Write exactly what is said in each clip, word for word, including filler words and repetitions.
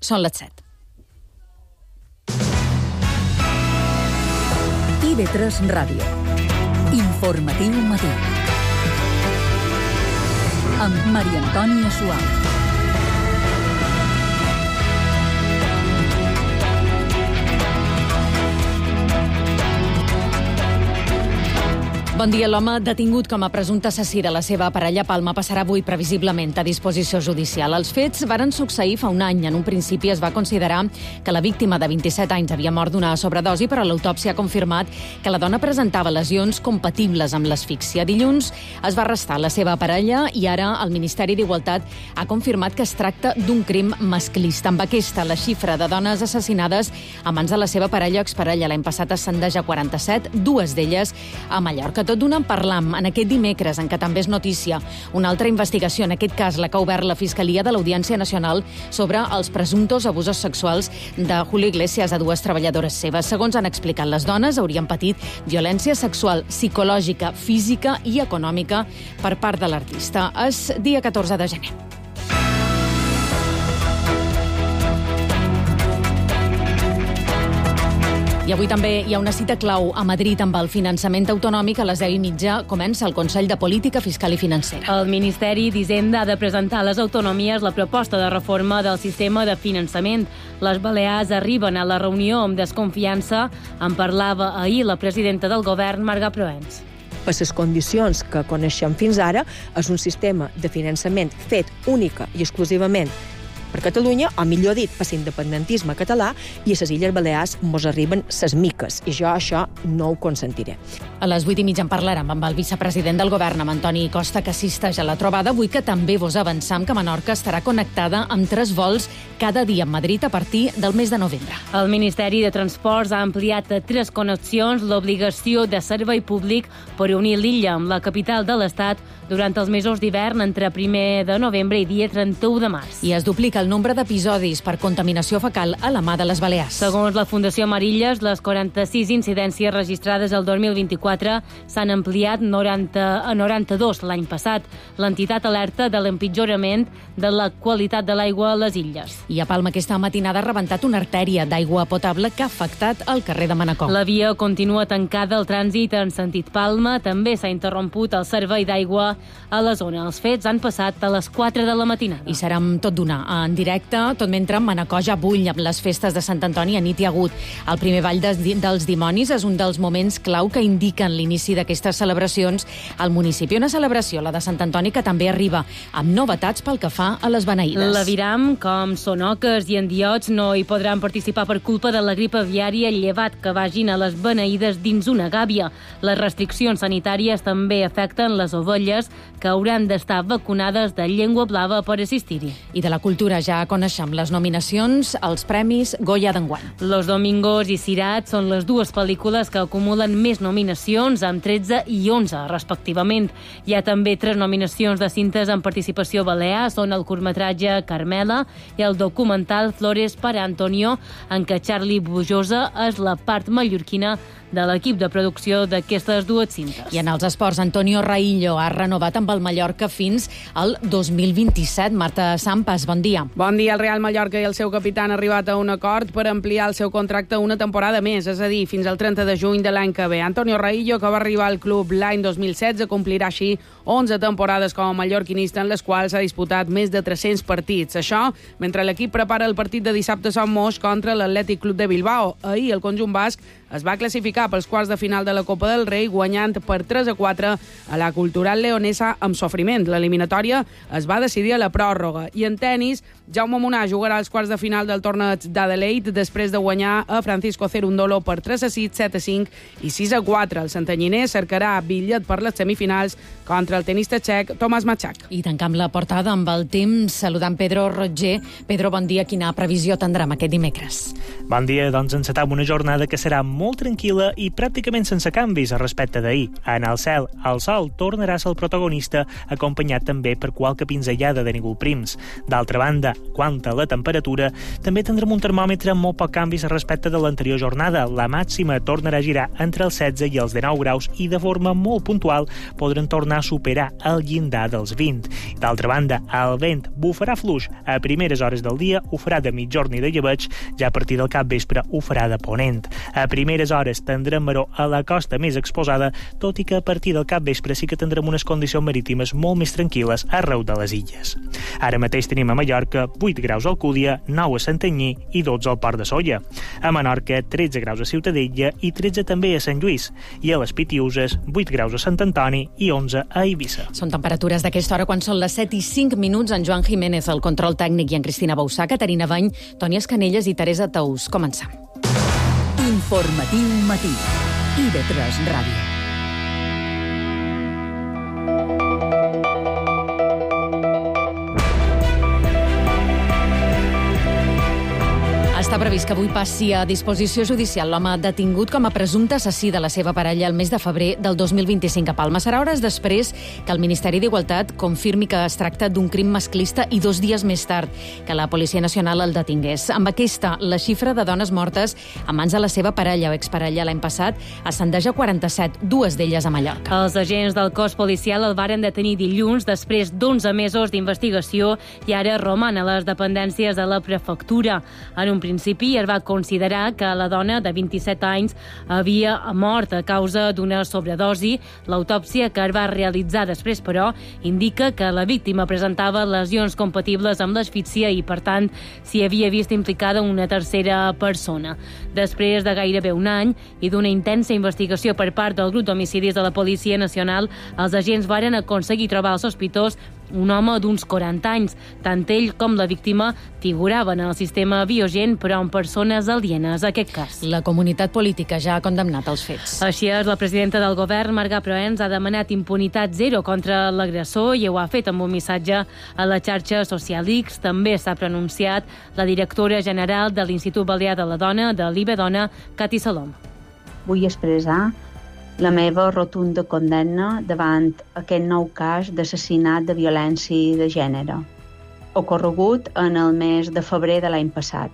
Són les set. I V tres Ràdio. Informatiu matí. Amb Maria Antònia Suau. Bon dia. L'home detingut com a presumpte assassí de la seva parella a Palma passarà avui previsiblement a disposició judicial. Els fets varen succeir fa un any. En un principi es va considerar que la víctima de vint-i-set anys havia mort d'una sobredosi, però l'autòpsia ha confirmat que la dona presentava lesions compatibles amb l'asfíxia. Dilluns es va arrestar la seva parella i ara el Ministeri d'Igualtat ha confirmat que es tracta d'un crim masclista. Amb aquesta, la xifra de dones assassinades a mans de la seva parella o exparella l'any passat ascendeix a quaranta-set, dues d'elles a Mallorca. Tot d'una en parlam en aquest dimecres, en què també és notícia una altra investigació, en aquest cas la que ha obert la Fiscalia de l'Audiència Nacional sobre els presumptos abusos sexuals de Julio Iglesias a dues treballadores seves. Segons han explicat les dones, haurien patit violència sexual, psicològica, física i econòmica per part de l'artista. És dia catorze de gener. I avui també hi ha una cita clau a Madrid amb el finançament autonòmic. A les deu i mitja comença el Consell de Política Fiscal i Financera. El Ministeri d'Hisenda ha de presentar a les autonomies la proposta de reforma del sistema de finançament. Les Balears arriben a la reunió amb desconfiança. En parlava ahir la presidenta del govern, Marga Proens. Per les condicions que coneixem fins ara, és un sistema de finançament fet única i exclusivament per Catalunya, o millor dit, per l'independentisme català, i a les Illes Balears mos arriben ses miques, i jo això no ho consentiré. A les vuit i mitja en parlarem amb el vicepresident del govern, amb Antoni Costa, que assisteix a la trobada. Vull que també vos avancem que Menorca estarà connectada amb tres vols cada dia a Madrid a partir del mes de novembre. El Ministeri de Transports ha ampliat a tres connexions l'obligació de servei públic per unir l'illa amb la capital de l'Estat durant els mesos d'hivern entre primer de novembre i dia trenta-u de març. I es duplica el nombre d'episodis per contaminació fecal a la mà de les Balears. Segons la Fundació Amarilles, les quaranta-sis incidències registrades el dos mil vint-i-quatre s'han ampliat noranta a noranta-dos l'any passat. L'entitat alerta de l'empitjorament de la qualitat de l'aigua a les illes. I a Palma aquesta matinada ha rebentat una artèria d'aigua potable que ha afectat el carrer de Manacor. La via continua tancada al trànsit en sentit Palma. També s'ha interromput el servei d'aigua a la zona. Els fets han passat a les quatre de la matinada. I serà tot d'una en directe, tot mentre Manacor ja bull amb les festes de Sant Antoni. A nit hi ha hagut el primer ball de, dels dimonis. És un dels moments clau que indiquen l'inici d'aquestes celebracions al municipi. Una celebració, la de Sant Antoni, que també arriba amb novetats pel que fa a les beneïdes. La Viram, com sonoques i endiots, no hi podran participar per culpa de la grip aviària, llevat que vagin a les beneïdes dins una gàbia. Les restriccions sanitàries també afecten les ovelles, que hauran d'estar vacunades de llengua blava per assistir-hi. I de la cultura ja coneixem les nominacions als Premis Goya d'enguany. Los Domingos i Sirat són les dues pel·lícules que acumulen més nominacions, amb tretze i onze, respectivament. Hi ha també tres nominacions de cintes en participació balear, són el curtmetratge Carmela i el documental Flores para Antonio, en què Charlie Bujosa és la part mallorquina de l'equip de producció d'aquestes dues cintes. I en els esports, Antonio Raillo ha renovat amb el Mallorca fins al dos mil vint-i-set. Marta Sampas, bon dia. Bon dia. El Real Mallorca i el seu capità han arribat a un acord per ampliar el seu contracte una temporada més, és a dir, fins al trenta de juny de l'any que ve. Antonio Raillo, que va arribar al club l'any dos mil setze, complirà així onze temporades com a mallorquinista, en les quals ha disputat més de tres-cents partits. Això, mentre l'equip prepara el partit de dissabte a Sant Moix contra l'Atlètic Club de Bilbao. Ahir el conjunt basc es va classificar pels quarts de final de la Copa del Rei, guanyant per tres a quatre a la Cultural Leonesa amb sofriment. L'eliminatòria es va decidir a la pròrroga. I en tennis, Jaume Munà jugarà als quarts de final del torneig d'Adelaide després de guanyar a Francisco Cerundolo per tres a sis, set a cinc i sis a quatre. El santanyiner cercarà bitllet per les semifinals contra el tenista txec Tomàs Matxak. I tancam la portada amb el temps saludant Pedro Roger. Pedro, bon dia. Quina previsió tindrem aquest dimecres? Bon dia. Doncs encetam una jornada que serà molt tranquil·la i pràcticament sense canvis respecte d'ahir. En el cel, el sol tornarà a ser el protagonista, acompanyat també per qualque pinzellada de núvols prims. D'altra banda, quant a la temperatura, també tindrem un termòmetre amb molt poc canvis respecte de l'anterior jornada. La màxima tornarà a girar entre els setze i els dinou graus i de forma molt puntual podran tornar a superar el llindar dels vint. D'altra banda, el vent bufarà fluix a primeres hores del dia, ho farà de mitjorn i de llebeig, ja a partir del capvespre ho farà de ponent. A primeres hores tindrem maror a la costa més exposada, tot i que a partir del capvespre sí que tindrem unes condicions marítimes molt més tranquil·les arreu de les illes. Ara mateix tenim a Mallorca vuit graus a Alcúdia, nou a Santanyí i dotze al Port de Sóller. A Menorca, tretze graus a Ciutadella i tretze també a Sant Lluís. I a les Pitiuses, vuit graus a Sant Antoni i onze a Eivissa. Són temperatures d'aquesta hora quan són les set i cinc minuts. En Joan Jiménez, el control tècnic, i en Cristina Bausà, Caterina Bany, Toni Escanelles i Teresa Tous. Comencem. Informatiu matí. I de tres Ràdio. Està previst que avui passi a disposició judicial l'home detingut com a presumpte assassí de la seva parella el mes de febrer del dos mil vint-i-cinc a Palma. Serà hores després que el Ministeri d'Igualtat confirmi que es tracta d'un crim masclista i dos dies més tard que la Policia Nacional el detingués. Amb aquesta, la xifra de dones mortes a mans de la seva parella o exparella l'any passat ascendeix a quaranta-set, dues d'elles a Mallorca. Els agents del cos policial el varen detenir dilluns després d'onze mesos d'investigació i ara roman a les dependències de la prefectura. En un principi es va considerar que la dona de vint-i-set anys havia mort a causa d'una sobredosi. L'autòpsia que es va realitzar després, però, indica que la víctima presentava lesions compatibles amb l'asfíxia i, per tant, s'hi havia vist implicada una tercera persona. Després de gairebé un any i d'una intensa investigació per part del grup d'homicidis de la Policia Nacional, els agents varen aconseguir trobar el sospitós, un home d'uns quaranta anys. Tant ell com la víctima figuraven en el sistema Biogen, però amb persones alienes a aquest cas. La comunitat política ja ha condemnat els fets. Així és, la presidenta del govern, Marga Proens, ha demanat impunitat zero contra l'agressor i ho ha fet amb un missatge a la xarxa social X. També s'ha pronunciat la directora general de l'Institut Balear de la Dona, de l'I B Dona, Cati Salom. Vull expressar la meva rotunda condemna davant aquest nou cas d'assassinat de violència de gènere, ocorregut en el mes de febrer de l'any passat.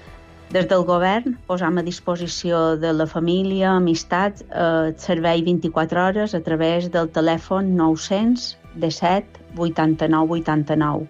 Des del govern posam a disposició de la família, amistats, el servei vint-i-quatre hores a través del telèfon nou-cents disset vuitanta-nou vuitanta-nou.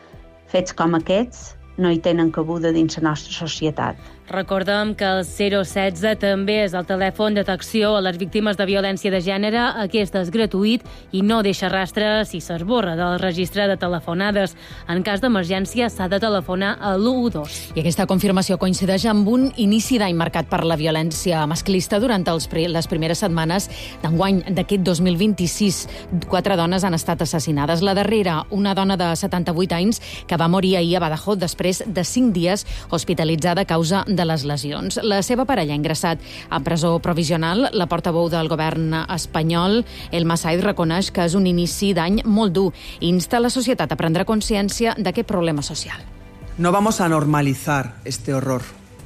Fets com aquests no hi tenen cabuda dins la nostra societat. Recordem que el zero setze també és el telèfon d'atenció a les víctimes de violència de gènere. Aquest és gratuït i no deixa rastre si s'esborra del registre de telefonades. En cas d'emergència s'ha de telefonar a l'u u dos. I aquesta confirmació coincideix amb un inici d'any marcat per la violència masclista durant els, les primeres setmanes d'enguany d'aquest dos mil vint-i-sis. Quatre dones han estat assassinades. La darrera, una dona de setanta-vuit anys, que va morir ahir a Badajoz després de cinc dies hospitalitzada a causa de les lesions. La seva parella ha ingressat a presó provisional. La portaveu del govern espanyol, Elma Said, reconeix que és un inici d'any molt dur i insta la societat a prendre consciència d'aquest problema social. No vamos a normalizar este horror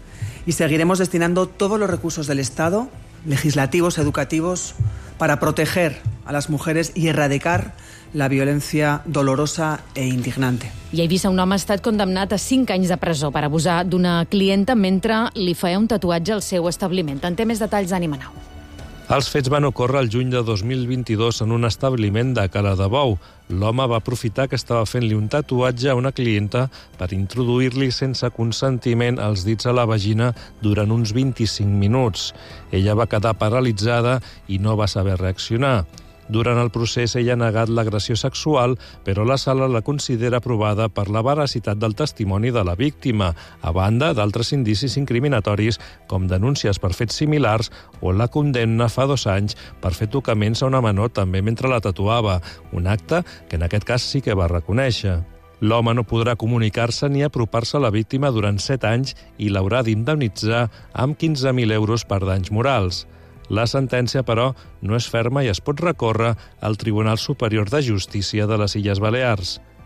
y seguiremos destinando todos los recursos del Estado, legislativos, educativos, para proteger a las mujeres y erradicar la violència dolorosa e indignante. I a Eivissa un home ha estat condemnat a cinc anys de presó per abusar d'una clienta mentre li feia un tatuatge al seu establiment. En té més detalls, Ànima Nou. Els fets van ocórrer el juny de dos mil vint-i-dos en un establiment de Cala de Bou. L'home va aprofitar que estava fent-li un tatuatge a una clienta per introduir-li sense consentiment els dits a la vagina durant uns vint-i-cinc minuts. Ella va quedar paralitzada i no va saber reaccionar. Durant el procés ella ha negat l'agressió sexual, però la sala la considera provada per la veracitat del testimoni de la víctima, a banda d'altres indicis incriminatoris com denúncies per fets similars o la condemna fa dos anys per fer tocaments a una menor també mentre la tatuava, un acte que en aquest cas sí que va reconèixer. L'home no podrà comunicar-se ni apropar-se a la víctima durant set anys i l'haurà d'indemnitzar amb quinze mil euros per danys morals. La sentència, però, no és ferma i es pot recórrer al Tribunal Superior de Justícia de les Illes Balears.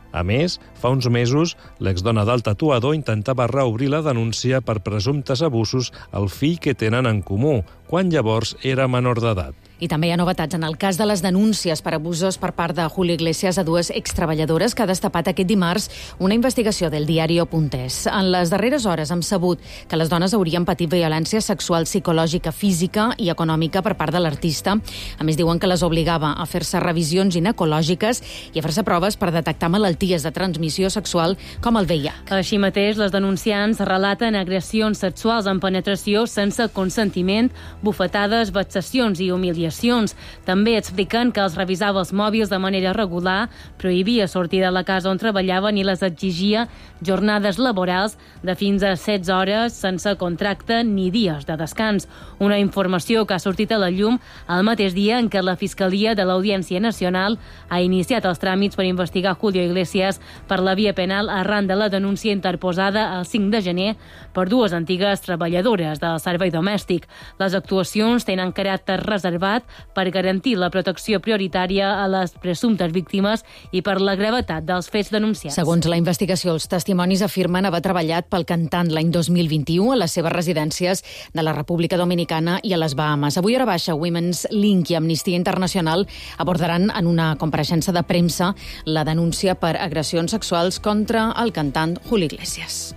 A més, fa uns mesos, l'exdona del tatuador intentava reobrir la denúncia per presumptes abusos al fill que tenen en comú, quan llavors era menor d'edat. I també hi ha novetats en el cas de les denúncies per abusos per part de Julio Iglesias a dues extreballadores que ha destapat aquest dimarts una investigació del diario.es. En les darreres hores hem sabut que les dones haurien patit violència sexual, psicològica, física i econòmica per part de l'artista. A més, diuen que les obligava a fer-se revisions ginecològiques i a fer-se proves per detectar malalties de transmissió sexual com el V I H. Així mateix, les denunciants relaten agressions sexuals amb penetració sense consentiment, bufetades, vexacions i humiliacions. També expliquen que els revisava els mòbils de manera regular, prohibia sortir de la casa on treballaven i les exigia jornades laborals de fins a setze hores sense contracte ni dies de descans. Una informació que ha sortit a la llum el mateix dia en què la Fiscalia de l'Audiència Nacional ha iniciat els tràmits per investigar Julio Iglesias per la via penal arran de la denúncia interposada el cinc de gener per dues antigues treballadores del servei domèstic. Les actuacions tenen caràcter reservat per garantir la protecció prioritària a les presumptes víctimes i per la gravetat dels fets denunciats. Segons la investigació, els testimonis afirmen haver treballat pel cantant l'any dos mil vint-i-u a les seves residències de la República Dominicana i a les Bahamas. Avui hora baixa, Women's Link i Amnistia Internacional abordaran en una compareixença de premsa la denúncia per agressions sexuals contra el cantant Julio Iglesias.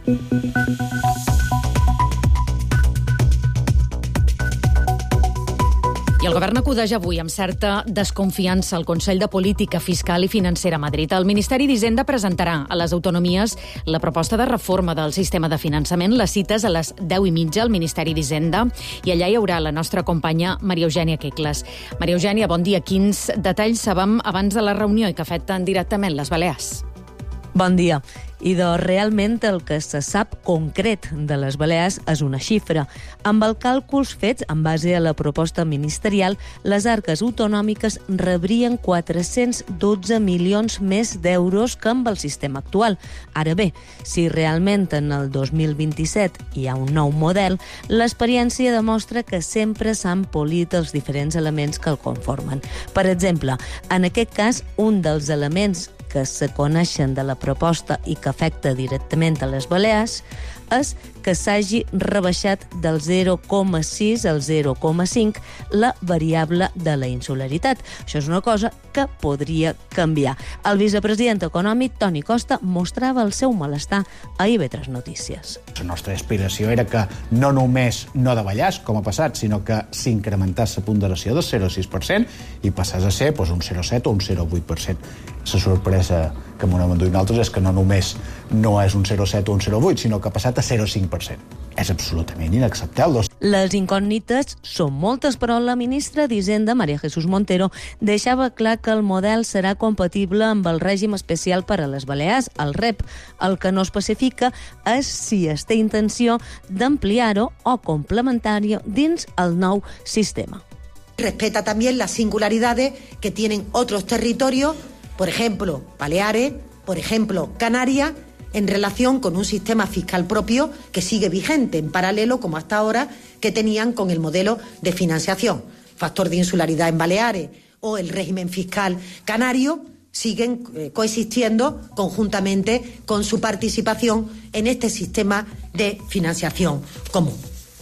I el govern acudeix avui amb certa desconfiança al Consell de Política Fiscal i Financera a Madrid. El Ministeri d'Hisenda presentarà a les autonomies la proposta de reforma del sistema de finançament. Les cites a les deu i mitja al Ministeri d'Hisenda i allà hi haurà la nostra companya Maria Eugènia Quecles. Maria Eugènia, bon dia. Quins detalls sabem abans de la reunió i que afecten directament les Balears? Bon dia. I de realment el que se sap concret de les Balears és una xifra. Amb els càlculs fets en base a la proposta ministerial, les arques autonòmiques rebrien quatre-cents dotze milions més d'euros que amb el sistema actual. Ara bé, si realment en el dos mil vint-i-set hi ha un nou model, l'experiència demostra que sempre s'han polit els diferents elements que el conformen. Per exemple, en aquest cas, un dels elements que se coneixen de la proposta i que afecta directament a les Balears és que s'hagi rebaixat del zero coma sis al zero coma cinc la variable de la insularitat. Això és una cosa que podria canviar. El vicepresident econòmic, Toni Costa, mostrava el seu malestar a I V tres Notícies. La nostra aspiració era que no només no davallàs, com ha passat, sinó que s'incrementàs la ponderació del zero coma sis per cent i passàs a ser doncs, un zero coma set o un zero coma vuit per cent. La sorpresa que m'ho hem enduit nosaltres és que no només no és un zero coma set o un zero coma vuit, sinó que ha passat a zero coma cinc per cent. És absolutament inacceptable. Les incògnites són moltes, però la ministra d'Hisenda, María Jesús Montero, deixava clar que el model serà compatible amb el règim especial per a les Balears, el R E P. El que no especifica és si es té intenció d'ampliar-ho o complementar-ho dins el nou sistema. Respeta también las singularidades que tienen otros territorios, por ejemplo, Baleares, por ejemplo, Canarias, en relación con un sistema fiscal propio que sigue vigente, en paralelo, como hasta ahora, que tenían con el modelo de financiación. Factor de insularidad en Baleares o el régimen fiscal canario siguen eh, coexistiendo conjuntamente con su participación en este sistema de financiación común.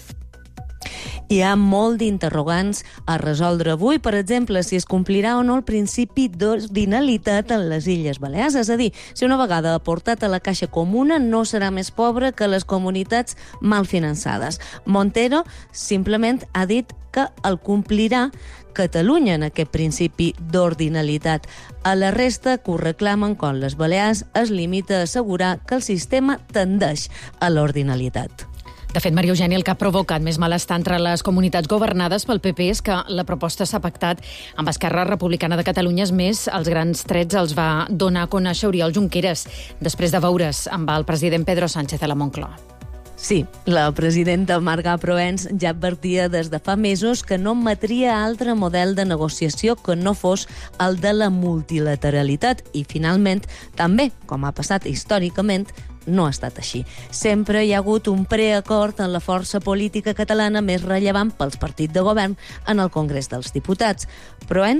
Hi ha molt d'interrogants a resoldre avui, per exemple, si es complirà o no el principi d'ordinalitat en les Illes Balears. És a dir, si una vegada aportat a la caixa comuna no serà més pobre que les comunitats mal finançades. Montero simplement ha dit que el complirà Catalunya en aquest principi d'ordinalitat. A la resta que ho reclamen com les Balears es limita a assegurar que el sistema tendeix a l'ordinalitat. De fet, Maria Eugènia, el que ha provocat més malestar entre les comunitats governades pel P P és que la proposta s'ha pactat amb Esquerra Republicana de Catalunya. És més, els grans trets els va donar a conèixer Oriol Junqueras després de veure's amb el president Pedro Sánchez a la Moncloa. Sí, la presidenta Marga Proens ja advertia des de fa mesos que no admetria altre model de negociació que no fos el de la multilateralitat i, finalment, també, com ha passat històricament, no ha estat així. Sempre hi ha hagut un preacord en la força política catalana més rellevant pels partits de govern en el Congrés dels Diputats. Proens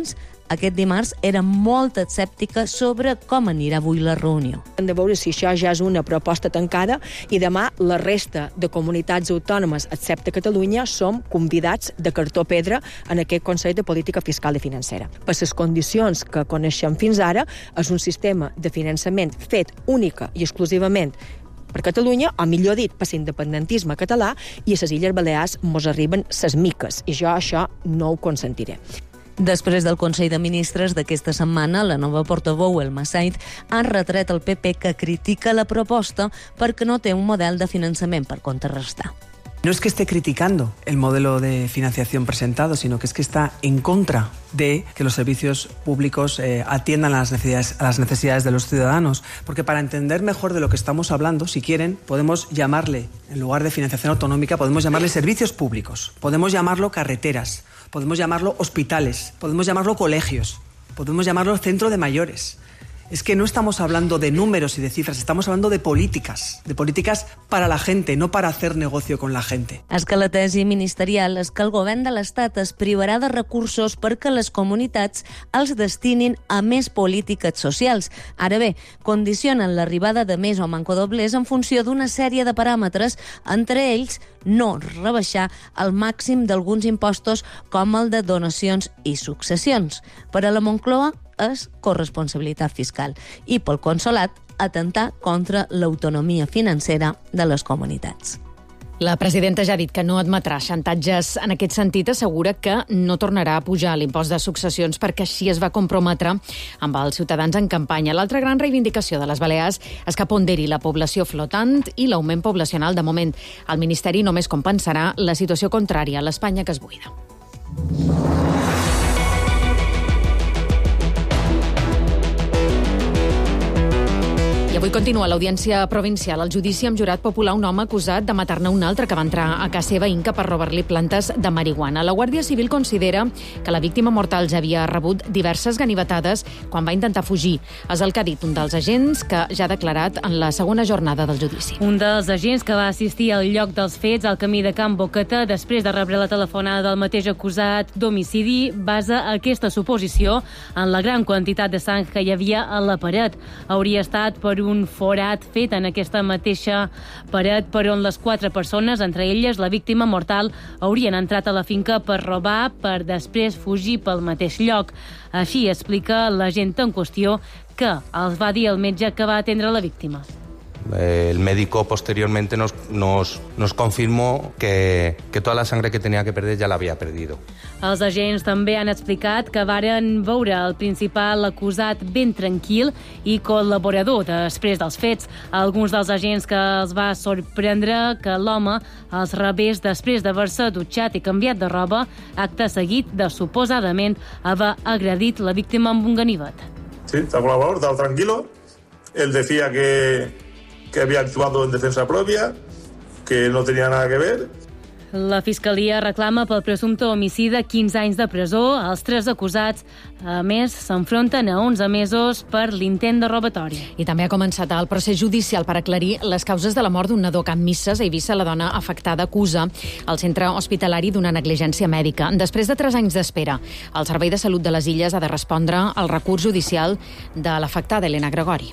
aquest dimarts era molt escèptica sobre com anirà avui la reunió. Hem de veure si això ja és una proposta tancada i demà la resta de comunitats autònomes, excepte Catalunya, som convidats de cartó pedra en aquest Consell de Política Fiscal i Financera. Per les condicions que coneixem fins ara, és un sistema de finançament fet única i exclusivament per Catalunya, o millor dit, per l'independentisme català, i a les Illes Balears mos arriben ses miques, i jo això no ho consentiré. Després del Consell de Ministres d'aquesta setmana, la nova portaveu, Elma Sainz, ha retret al P P que critica la proposta perquè no té un model de finançament per contrarrestar. No es que esté criticando el modelo de financiación presentado, sino que es que está en contra de que los servicios públicos eh, atiendan a las, necesidades, a las necesidades de los ciudadanos. Porque para entender mejor de lo que estamos hablando, si quieren, podemos llamarle, en lugar de financiación autonómica, podemos llamarle servicios públicos, podemos llamarlo carreteras, podemos llamarlo hospitales, podemos llamarlo colegios, podemos llamarlo centro de mayores. Es que no estamos hablando de números y de cifras, estamos hablando de políticas, de políticas para la gente, no para hacer negocio con la gente. És que la tesi ministerial és que el govern de l'Estat es privarà de recursos perquè les comunitats els destinin a més polítiques socials. Ara bé, condicionen l'arribada de més o mancodoblers en funció d'una sèrie de paràmetres, entre ells no rebaixar el màxim d'alguns impostos com el de donacions i successions. Per a la Moncloa, és corresponsabilitat fiscal i pel Consolat atentar contra l'autonomia financera de les comunitats. La presidenta ja ha dit que no admetrà xantatges en aquest sentit. Assegura que no tornarà a pujar l'impost de successions perquè així es va comprometre amb els ciutadans en campanya. L'altra gran reivindicació de les Balears és que ponderi la població flotant i l'augment poblacional. De moment, el Ministeri només compensarà la situació contrària a l'Espanya que es buida. I avui continua l'audiència provincial. El judici amb jurat popular un home acusat de matar-ne un altre que va entrar a casa seva Inca per robar-li plantes de marihuana. La Guàrdia Civil considera que la víctima mortal ja havia rebut diverses ganivetades quan va intentar fugir. És el que ha dit un dels agents que ja ha declarat en la segona jornada del judici. Un dels agents que va assistir al lloc dels fets al camí de Can Boqueta després de rebre la telefonada del mateix acusat d'homicidi basa aquesta suposició en la gran quantitat de sang que hi havia a la paret. Hauria estat per un forat fet en aquesta mateixa paret per on les quatre persones, entre elles la víctima mortal, haurien entrat a la finca per robar per després fugir pel mateix lloc. Així explica l'agent en qüestió que els va dir el metge que va atendre la víctima. El médico posteriormente nos, nos, nos confirmó que, que toda la sangre que tenía que perder ya la había perdido. Els agents també han explicat que varen veure el principal acusat ben tranquil i col·laborador després dels fets. Alguns dels agents que els va sorprendre que l'home els rebés després d'haver-se dutxat i canviat de roba, acte seguit de suposadament haver agredit la víctima amb un ganivet. Sí, está colaborador, estaba tranquilo. Él decía que que había actuado en defensa propia, que no tenía nada que ver. La Fiscalia reclama pel presumpte homicida quinze anys de presó. Els tres acusats, a més, s'enfronten a onze mesos per l'intent de robatori. I també ha començat el procés judicial per aclarir les causes de la mort d'un nadó que en misses a Eivissa la dona afectada acusa al centre hospitalari d'una negligència mèdica. Després de tres anys d'espera, el Servei de Salut de les Illes ha de respondre al recurs judicial de l'afectada Elena Gregori.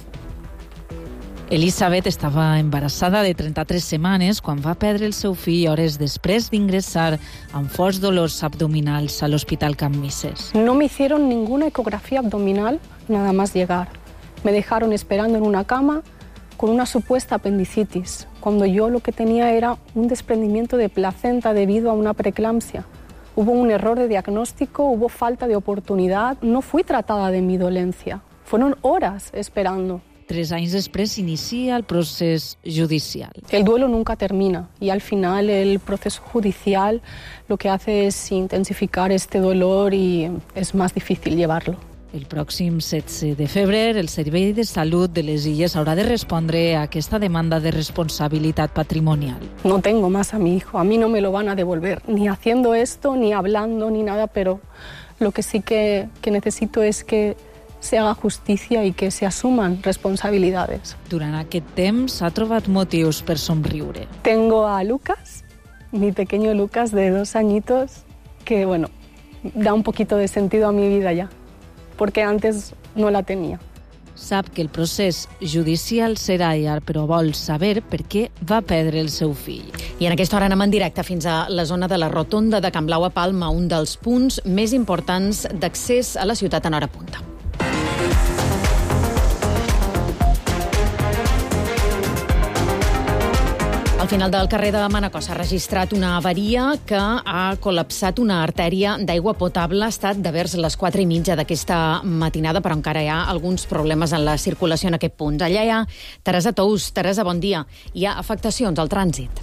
Elisabet estava embarassada de trenta-tres setmanes quan va perdre el seu fill hores després d'ingressar amb forts dolors abdominals a l'Hospital Can Misses. No me hicieron ninguna ecografía abdominal nada más llegar. Me dejaron esperando en una cama con una supuesta apendicitis, cuando yo lo que tenía era un desprendimiento de placenta debido a una preeclampsia. Hubo un error de diagnóstico, hubo falta de oportunidad, no fui tratada de mi dolencia. Fueron horas esperando. Tres anys després s'inicia el procés judicial. El duelo nunca termina y al final el proceso judicial lo que hace es intensificar este dolor y es más difícil llevarlo. El pròxim setze de febrer, el Servei de Salut de les Illes haurà de respondre a aquesta demanda de responsabilitat patrimonial. No tengo más a mi hijo, a mí no me lo van a devolver, ni haciendo esto, ni hablando, ni nada, pero lo que sí que, que necesito es que se haga justicia y que se asuman responsabilidades. Durant aquest temps ha trobat motius per somriure. Tengo a Lucas, mi pequeño Lucas de dos añitos, que bueno, da un poquito de sentido a mi vida ya. porque antes no la tenía. Sap que el procés judicial serà llarg, però vol saber per què va perdre el seu fill. I en aquesta hora anem en directe fins a la zona de la Rotonda de Can Blau a Palma, un dels punts més importants d'accés a la ciutat en hora punta. Al final del carrer de Manacor s'ha registrat una avaria que ha col·lapsat una artèria d'aigua potable. Ha estat de vers les quatre i mitja d'aquesta matinada, però encara hi ha alguns problemes en la circulació en aquest punt. Allà hi ha Teresa Tous. Teresa, bon dia. Hi ha afectacions al trànsit?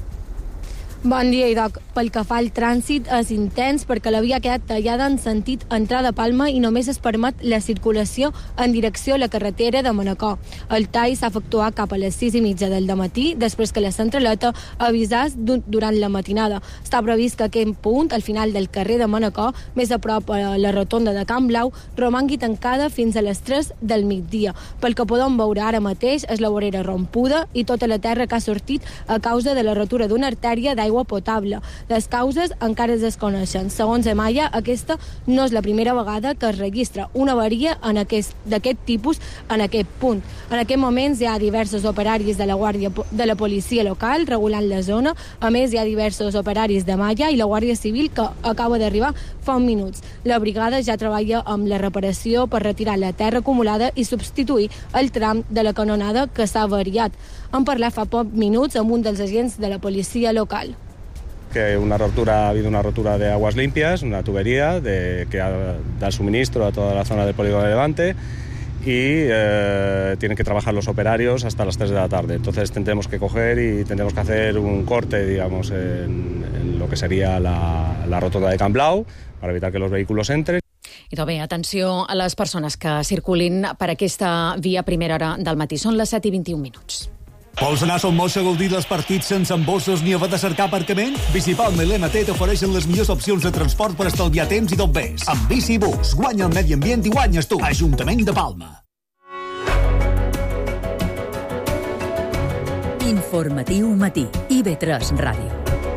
Bon dia, Idoc. Pel que fa al trànsit és intens perquè la via ha quedat tallada en sentit entrada a Palma i només es permet la circulació en direcció a la carretera de Manacor. El tall s'ha efectuat cap a les sis i mitja del dematí, després que la centraleta avisàs durant la matinada. Està previst que aquest punt, al final del carrer de Manacor, més a prop a la rotonda de Can Blau, romangui tancada fins a les tres del migdia. Pel que podem veure ara mateix és la vorera rompuda i tota la terra que ha sortit a causa de la rotura d'una artèria d'aigua potable. Les causes encara es desconeixen. Segons Emaya, aquesta no és la primera vegada que es registra una avaria d'aquest tipus en aquest punt. En aquest moments hi ha diversos operaris de la Guàrdia de la policia local regulant la zona. A més, hi ha diversos operaris de Malla i la Guàrdia Civil que acaba d'arribar fa uns minuts. La brigada ja treballa amb la reparació per retirar la terra acumulada i substituir el tram de la canonada que s'ha avariat. Hem parlat fa pocs minuts amb un dels agents de la policia local. Que una rotura, ha habido una rotura de aguas limpias, una tubería de, que ha, da suministro a toda la zona del polígono de Levante y eh, tienen que trabajar los operarios hasta las tres de la tarde. Entonces tendremos que coger y tendremos que hacer un corte, digamos, en, en lo que sería la, la rotonda de Can Blau para evitar que los vehículos entren. I doncs bé, atenció a les persones que circulin per aquesta via a primera hora del matí. Són les set i vint-i-un minuts. Vols anar a Son Moix a gaudir dels partits sense embossos ni haver de cercar aparcament? Bicipalma i l'M T t'ofereixen les millors opcions de transport per estalviar temps i tot vés. Amb Bicibus, guanya el medi ambient i guanyes tu. Ajuntament de Palma. Informatiu matí. I V tres Ràdio.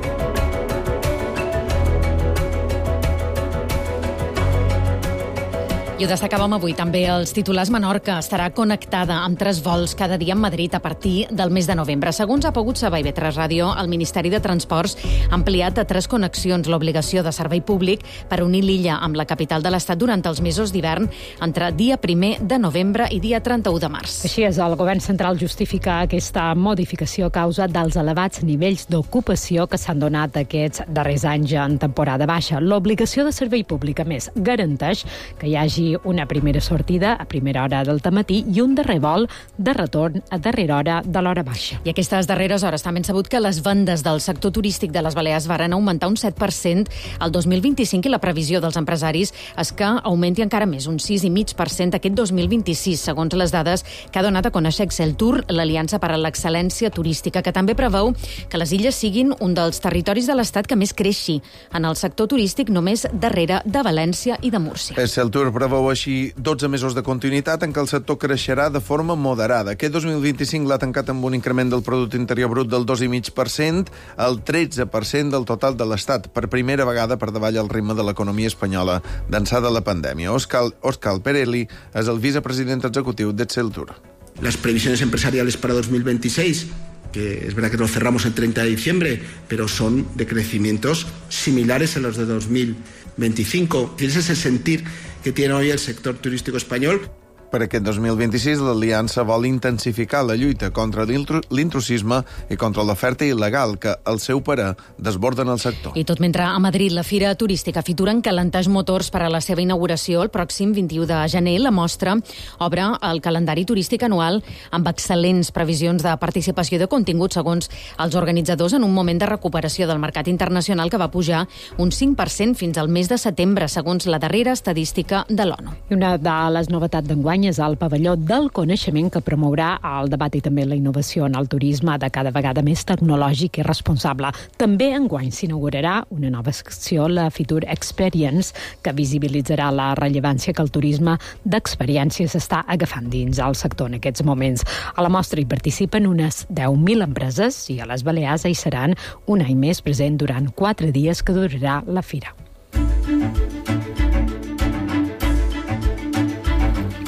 I ho destacàvem avui també els titulars. Menorca estarà connectada amb tres vols cada dia amb Madrid a partir del mes de novembre. Segons ha pogut saber I V tres Ràdio, el Ministeri de Transports ha ampliat a tres connexions l'obligació de servei públic per unir l'illa amb la capital de l'Estat durant els mesos d'hivern entre dia primer de novembre i dia trenta-u de març. Així és, el govern central justifica aquesta modificació a causa dels elevats nivells d'ocupació que s'han donat aquests darrers anys en temporada baixa. L'obligació de servei públic, a més, garanteix que hi hagi una primera sortida a primera hora del dematí i un darrer vol de retorn a darrera hora de l'hora baixa. I aquestes darreres hores també han sabut que les vendes del sector turístic de les Balears varen augmentar un set per cent el dos mil vint-i-cinc i la previsió dels empresaris és que augmenti encara més, un sis coma cinc per cent aquest dos mil vint-i-sis, segons les dades que ha donat a conèixer Exceltur, l'Aliança per a l'Excel·lència Turística, que també preveu que les illes siguin un dels territoris de l'Estat que més creixi en el sector turístic, només darrere de València i de Múrcia. Exceltur preveu així dotze mesos de continuïtat en què el sector creixerà de forma moderada. Aquest dos mil vint-i-cinc l'ha tancat amb un increment del Producte Interior Brut del dos coma cinc per cent, el tretze per cent del total de l'Estat, per primera vegada per davall el ritme de l'economia espanyola d'ençà de la pandèmia. Òscar, Òscar Perelli és el vicepresident executiu d'Exceltur. Las previsiones empresariales para dos mil veintiséis, que es verdad que lo cerramos el treinta de diciembre, pero son de crecimientos similares a los de dos mil veinticinco. Ese es el sentir que tiene hoy el sector turístico español. Per aquest dos mil vint-i-sis, l'Aliança vol intensificar la lluita contra l'intrusisme i contra l'oferta il·legal que, al seu parer, desborden el sector. I tot mentre a Madrid la Fira Turística Fitura encalentage motors per a la seva inauguració el pròxim vint-i-u de gener, la mostra obre el calendari turístic anual amb excel·lents previsions de participació i de contingut, segons els organitzadors, en un moment de recuperació del mercat internacional que va pujar un cinc per cent fins al mes de setembre, segons la darrera estadística de l'ONU. I una de les novetats d'enguany és el pavelló del coneixement que promourà el debat i també la innovació en el turisme de cada vegada més tecnològic i responsable. També enguany s'inaugurarà una nova secció, la Fitur Experience, que visibilitzarà la rellevància que el turisme d'experiències està agafant dins el sector en aquests moments. A la mostra hi participen unes deu mil empreses i a les Balears hi seran un any més present durant quatre dies que durarà la fira.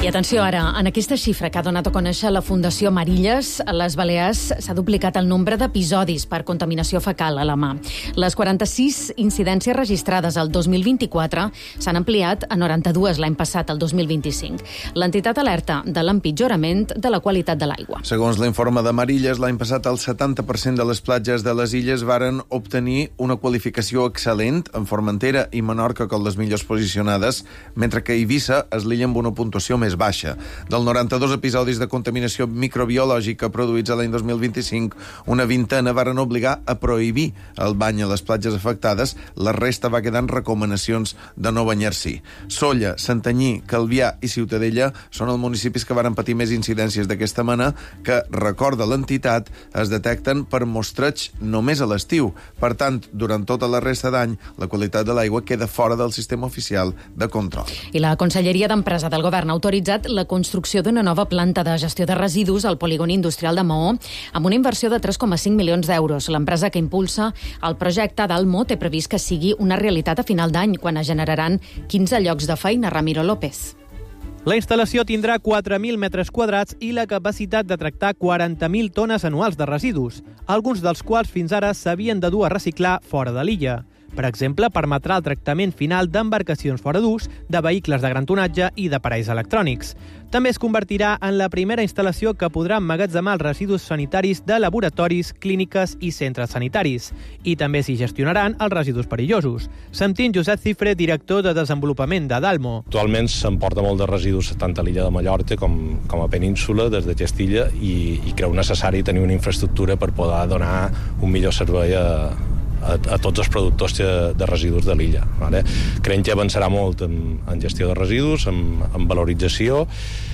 I atenció ara, en aquesta xifra que ha donat a conèixer la Fundació Marilles, a les Balears s'ha duplicat el nombre d'episodis per contaminació fecal a la mà. Les quaranta-sis incidències registrades el dos mil vint-i-quatre s'han ampliat a noranta-dues l'any passat, el dos mil vint-i-cinc. L'entitat alerta de l'empitjorament de la qualitat de l'aigua. Segons l'informe de Marilles, l'any passat el setanta per cent de les platges de les illes varen obtenir una qualificació excel·lent, en Formentera i Menorca com les millors posicionades, mentre que Eivissa és l'illa amb una puntuació més baixa. Del noranta-dos episodis de contaminació microbiològica produïts l'any dos mil vint-i-cinc, una vintena varen obligar a prohibir el bany a les platges afectades, la resta va quedar en recomanacions de no banyar-s'hi. Sóller, Santanyí, Calvià i Ciutadella són els municipis que varen patir més incidències d'aquesta mena, que, recorda l'entitat, es detecten per mostreig només a l'estiu. Per tant, durant tota la resta d'any, la qualitat de l'aigua queda fora del sistema oficial de control. I la Conselleria d'Empresa del Govern ha autoritzat la construcció d'una nova planta de gestió de residus al polígon industrial de Maó amb una inversió de tres coma cinc milions d'euros. L'empresa que impulsa el projecte d'Almo té previst que sigui una realitat a final d'any, quan es generaran quinze llocs de feina. Ramiro López. La instal·lació tindrà quatre mil metres quadrats i la capacitat de tractar quaranta mil tones anuals de residus, alguns dels quals fins ara s'havien de dur a reciclar fora de l'illa. Per exemple, permetrà el tractament final d'embarcacions fora d'ús, de vehicles de gran tonatge i d'aparells electrònics. També es convertirà en la primera instal·lació que podrà emmagatzemar els residus sanitaris de laboratoris, clíniques i centres sanitaris. I també s'hi gestionaran els residus perillosos. Sentim Josep Cifre, director de desenvolupament de Dalmo. Actualment s'emporta molt de residus tant a l'illa de Mallorca com, com a península, des de Castilla, i, i creu necessari tenir una infraestructura per poder donar un millor servei a A, a tots els productors de residus de l'illa. Vale? Creiem que avançarà molt en, en gestió de residus, en, en valorització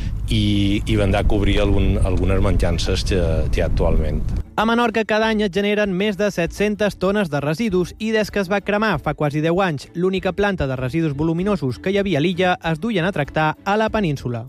i, i vendrà a cobrir algun, algunes mancances que, que hi ha actualment. A Menorca cada any es generen més de set-centes tones de residus i des que es va cremar fa quasi deu anys l'única planta de residus voluminosos que hi havia a l'illa, es duien a tractar a la península.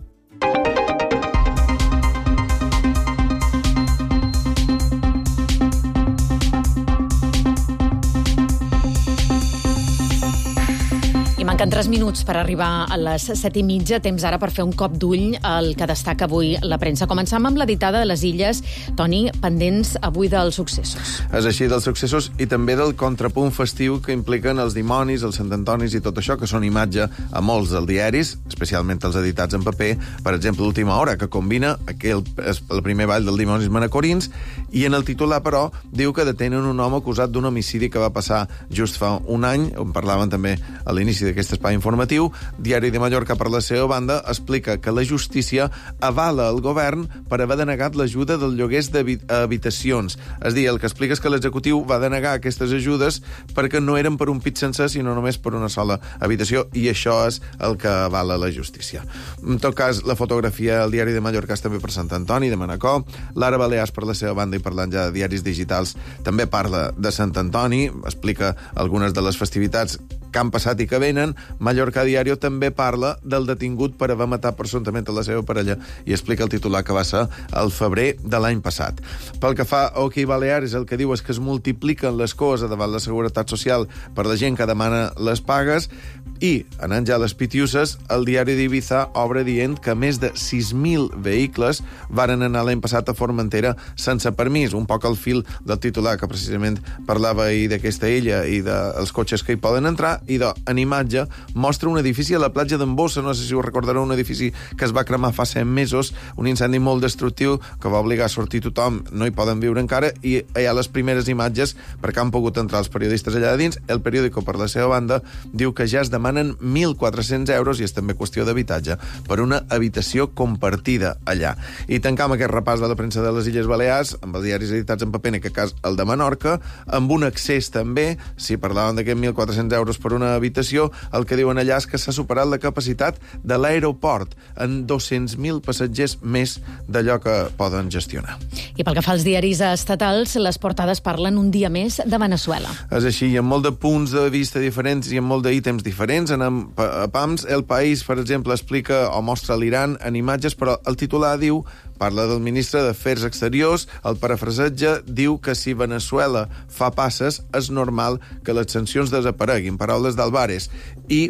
I manquen tres minuts per arribar a les set i mitja, temps ara per fer un cop d'ull al que destaca avui la premsa. Començam amb la ditada de les Illes. Toni, pendents avui dels successos. És així, dels successos i també del contrapunt festiu que impliquen els dimonis, els Sant Antonis i tot això, que són imatge a molts dels diaris, especialment els editats en paper. Per exemple, Última Hora, que combina aquell, el primer ball del dimonis manacorins, i en el titular, però, diu que detenen un home acusat d'un homicidi que va passar just fa un any, on parlaven també a l'inici d'aquest espai informatiu. Diari de Mallorca, per la seva banda, explica que la justícia avala el govern per haver denegat l'ajuda del lloguers d'habitacions. És a dir, el que explica és que l'executiu va denegar aquestes ajudes perquè no eren per un pis sencer, sinó només per una sola habitació, i això és el que avala la justícia. En tot cas, la fotografia al Diari de Mallorca és també per Sant Antoni, de Manacor. L'Ara Balears, per la seva banda, i parlant ja de diaris digitals, també parla de Sant Antoni, explica algunes de les festivitats que han passat i que venen. Mallorca Diario també parla del detingut per haver matat presumptament a la seva parella i explica el titular que va ser el febrer de l'any passat. Pel que fa a OK Balears, el que diu és que es multipliquen les coses davant la Seguretat Social per la gent que demana les pagues, i, anant ja a les pitiuses, el Diari d'Ibiza obre dient que més de sis mil vehicles varen anar l'any passat a Formentera sense permís, un poc al fil del titular que precisament parlava ahir d'aquesta illa i dels cotxes que hi poden entrar. I de, en imatge mostra un edifici a la platja d'en Bossa, no sé si ho recordareu, un edifici que es va cremar fa set mesos, un incendi molt destructiu que va obligar a sortir tothom, no hi poden viure encara, i hi ha les primeres imatges perquè han pogut entrar els periodistes allà dins. El periòdico, per la seva banda, diu que ja es demanen mil quatre-cents euros, i és també qüestió d'habitatge, per una habitació compartida allà. I tancam aquest repàs de la premsa de les Illes Balears amb els diaris editats en paper, en aquest cas el de Menorca, amb un accés també, si parlàvem d'aquests mil quatre-cents euros per una habitació, el que diuen allà és que s'ha superat la capacitat de l'aeroport en dos-cents mil passatgers més d'allò que poden gestionar. I pel que fa als diaris estatals, les portades parlen un dia més de Venezuela. És així, i amb molt de punts de vista diferents i amb molt d'ítems diferents. En a Pams, El País, per exemple, explica o mostra l'Iran en imatges, però el titular diu, parla del ministre d'Afers Exteriors, el parafraseja, diu que si Venezuela fa passes és normal que les sancions desapareguin, paraules d'Alvarez. I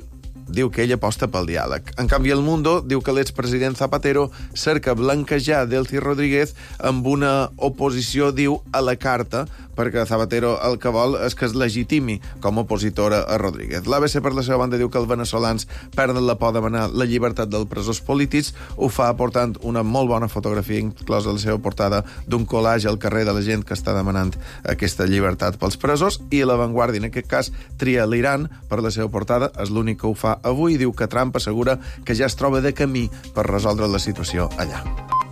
diu que ell aposta pel diàleg. En canvi, El Mundo diu que l'expresident Zapatero cerca blanquejar Delcy Rodríguez amb una oposició, diu, a la carta, perquè Zapatero el que vol és que es legitimi com a opositora a Rodríguez. L'A B C, per la seva banda, diu que els veneçolans perden la por de demanar la llibertat dels presos polítics. Ho fa aportant una molt bona fotografia, inclosa a la seva portada, d'un collage al carrer de la gent que està demanant aquesta llibertat pels presos. I La Vanguardia, en aquest cas, tria l'Iran per la seva portada. És l'únic que ho fa avui. Diu que Trump assegura que ja es troba de camí per resoldre la situació allà.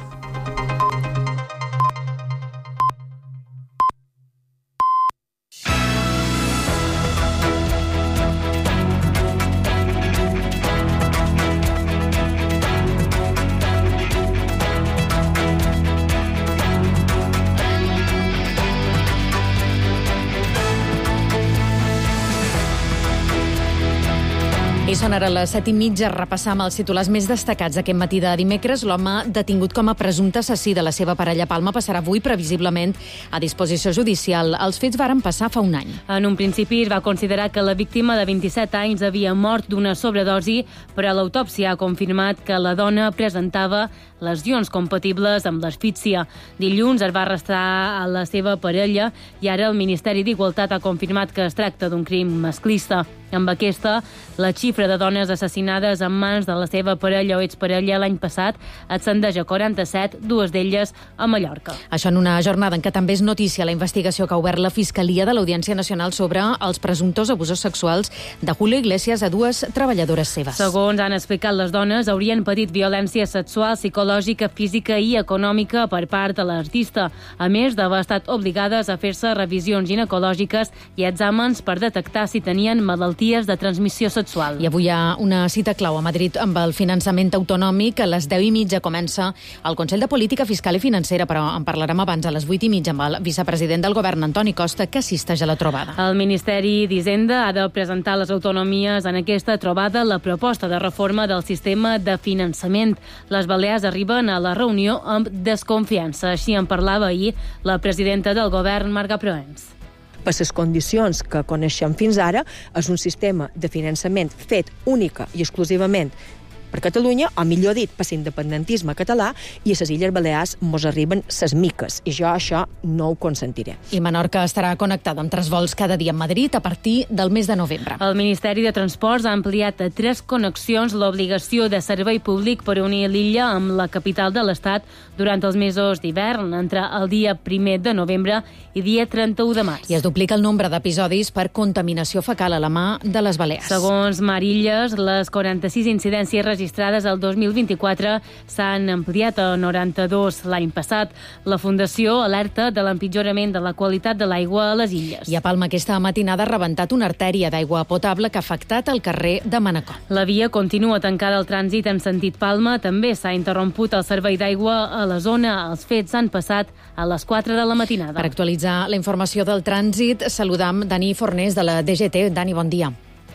I són ara les set i mitja. Repassam els titulars més destacats aquest matí de dimecres. L'home detingut com a presumpte assassí de la seva parella Palma passarà avui previsiblement a disposició judicial. Els fets varen passar fa un any. En un principi es va considerar que la víctima de vint-i-set anys havia mort d'una sobredosi, però l'autòpsia ha confirmat que la dona presentava lesions compatibles amb l'asfíxia. Dilluns es va arrestar a la seva parella i ara el Ministeri d'Igualtat ha confirmat que es tracta d'un crim masclista. Amb aquesta, la xifra de dones assassinades en mans de la seva parella o exparella l'any passat ascendeix a quaranta-set, dues d'elles a Mallorca. Això en una jornada en què també és notícia la investigació que ha obert la Fiscalia de l'Audiència Nacional sobre els presumptos abusos sexuals de Julio Iglesias a dues treballadores seves. Segons han explicat les dones, haurien patit violència sexual, psicològica, física i econòmica per part de l'artista, a més d'haver estat obligades a fer-se revisions ginecològiques i exàmens per detectar si tenien malalties de transmissió sexual. I avui hi ha una cita clau a Madrid amb el finançament autonòmic. A les deu i mitja comença el Consell de Política Fiscal i Financera, però en parlarem abans a les vuit i mitja amb el vicepresident del govern, Antoni Costa, que assisteix a la trobada. El Ministeri d'Hisenda ha de presentar a les autonomies en aquesta trobada la proposta de reforma del sistema de finançament. Les Balears arriben a la reunió amb desconfiança. Així en parlava ahir la presidenta del govern, Marga Proens. Per les condicions que coneixem fins ara, és un sistema de finançament fet única i exclusivament per Catalunya, o millor dit, per l'independentisme català, i a les Illes Balears mos arriben ses miques, i jo això no ho consentiré. I Menorca estarà connectada amb tres vols cada dia amb Madrid a partir del mes de novembre. El Ministeri de Transports ha ampliat a tres connexions l'obligació de servei públic per unir l'illa amb la capital de l'Estat durant els mesos d'hivern, entre el dia primer de novembre i dia trenta-u de març. I es duplica el nombre d'episodis per contaminació fecal a la mà de les Balears. Segons Marilles, les quaranta-sis incidències registrades registrades el dos mil vint-i-quatre s'han ampliat a noranta-dos l'any passat. La Fundació alerta de l'empitjorament de la qualitat de l'aigua a les illes. I a Palma aquesta matinada ha rebentat una artèria d'aigua potable que ha afectat el carrer de Manacor. La via continua tancada al trànsit en sentit Palma. També s'ha interromput el servei d'aigua a la zona. Els fets han passat a les quatre de la matinada. Per actualitzar la informació del trànsit, saludam Dani Fornés de la D G T. Dani, bon dia.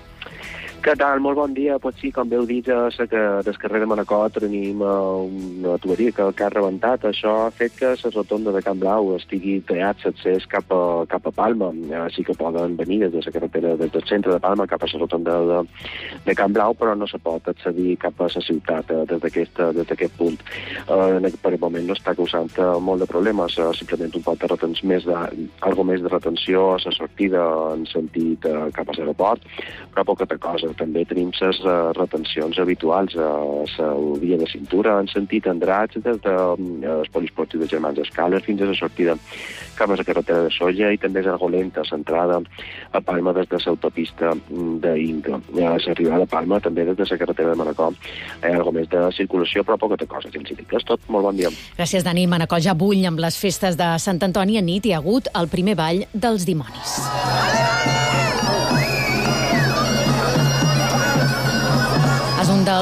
Què tal? Molt bon dia. Pues sí, com bé heu dit, a la carrer de Manacor tenim una tuberia que, que ha rebentat. Això ha fet que la rotonda de Can Blau estigui tallat l'accés cap, a, cap a Palma. Així que poden venir des de la carretera des del centre de Palma cap a la rotonda de, de Can Blau, però no se pot accedir cap a la ciutat des d'aquest punt. Eh, per el moment no està causant molt de problemes, simplement un poc de retenció, més de, algo més de retenció a la sortida en sentit eh, cap a l'aeroport, però poca cosa. També tenim les uh, retencions habituals a la via de cintura en sentit Andratx, des del uh, poliesportiu de Germans Escales fins a la sortida cap a la carretera de Solla, i també és algo lenta l'entrada a Palma des de l'autopista d'Inca. A l'arribada a Palma, també des de la carretera de Manacor, hi ha algo més de circulació, però poca cosa. Si els dic, és tot. Molt bon dia. Gràcies, Dani. Manacor ja bull amb les festes de Sant Antoni. A nit hi ha hagut el primer ball dels dimonis. És un dels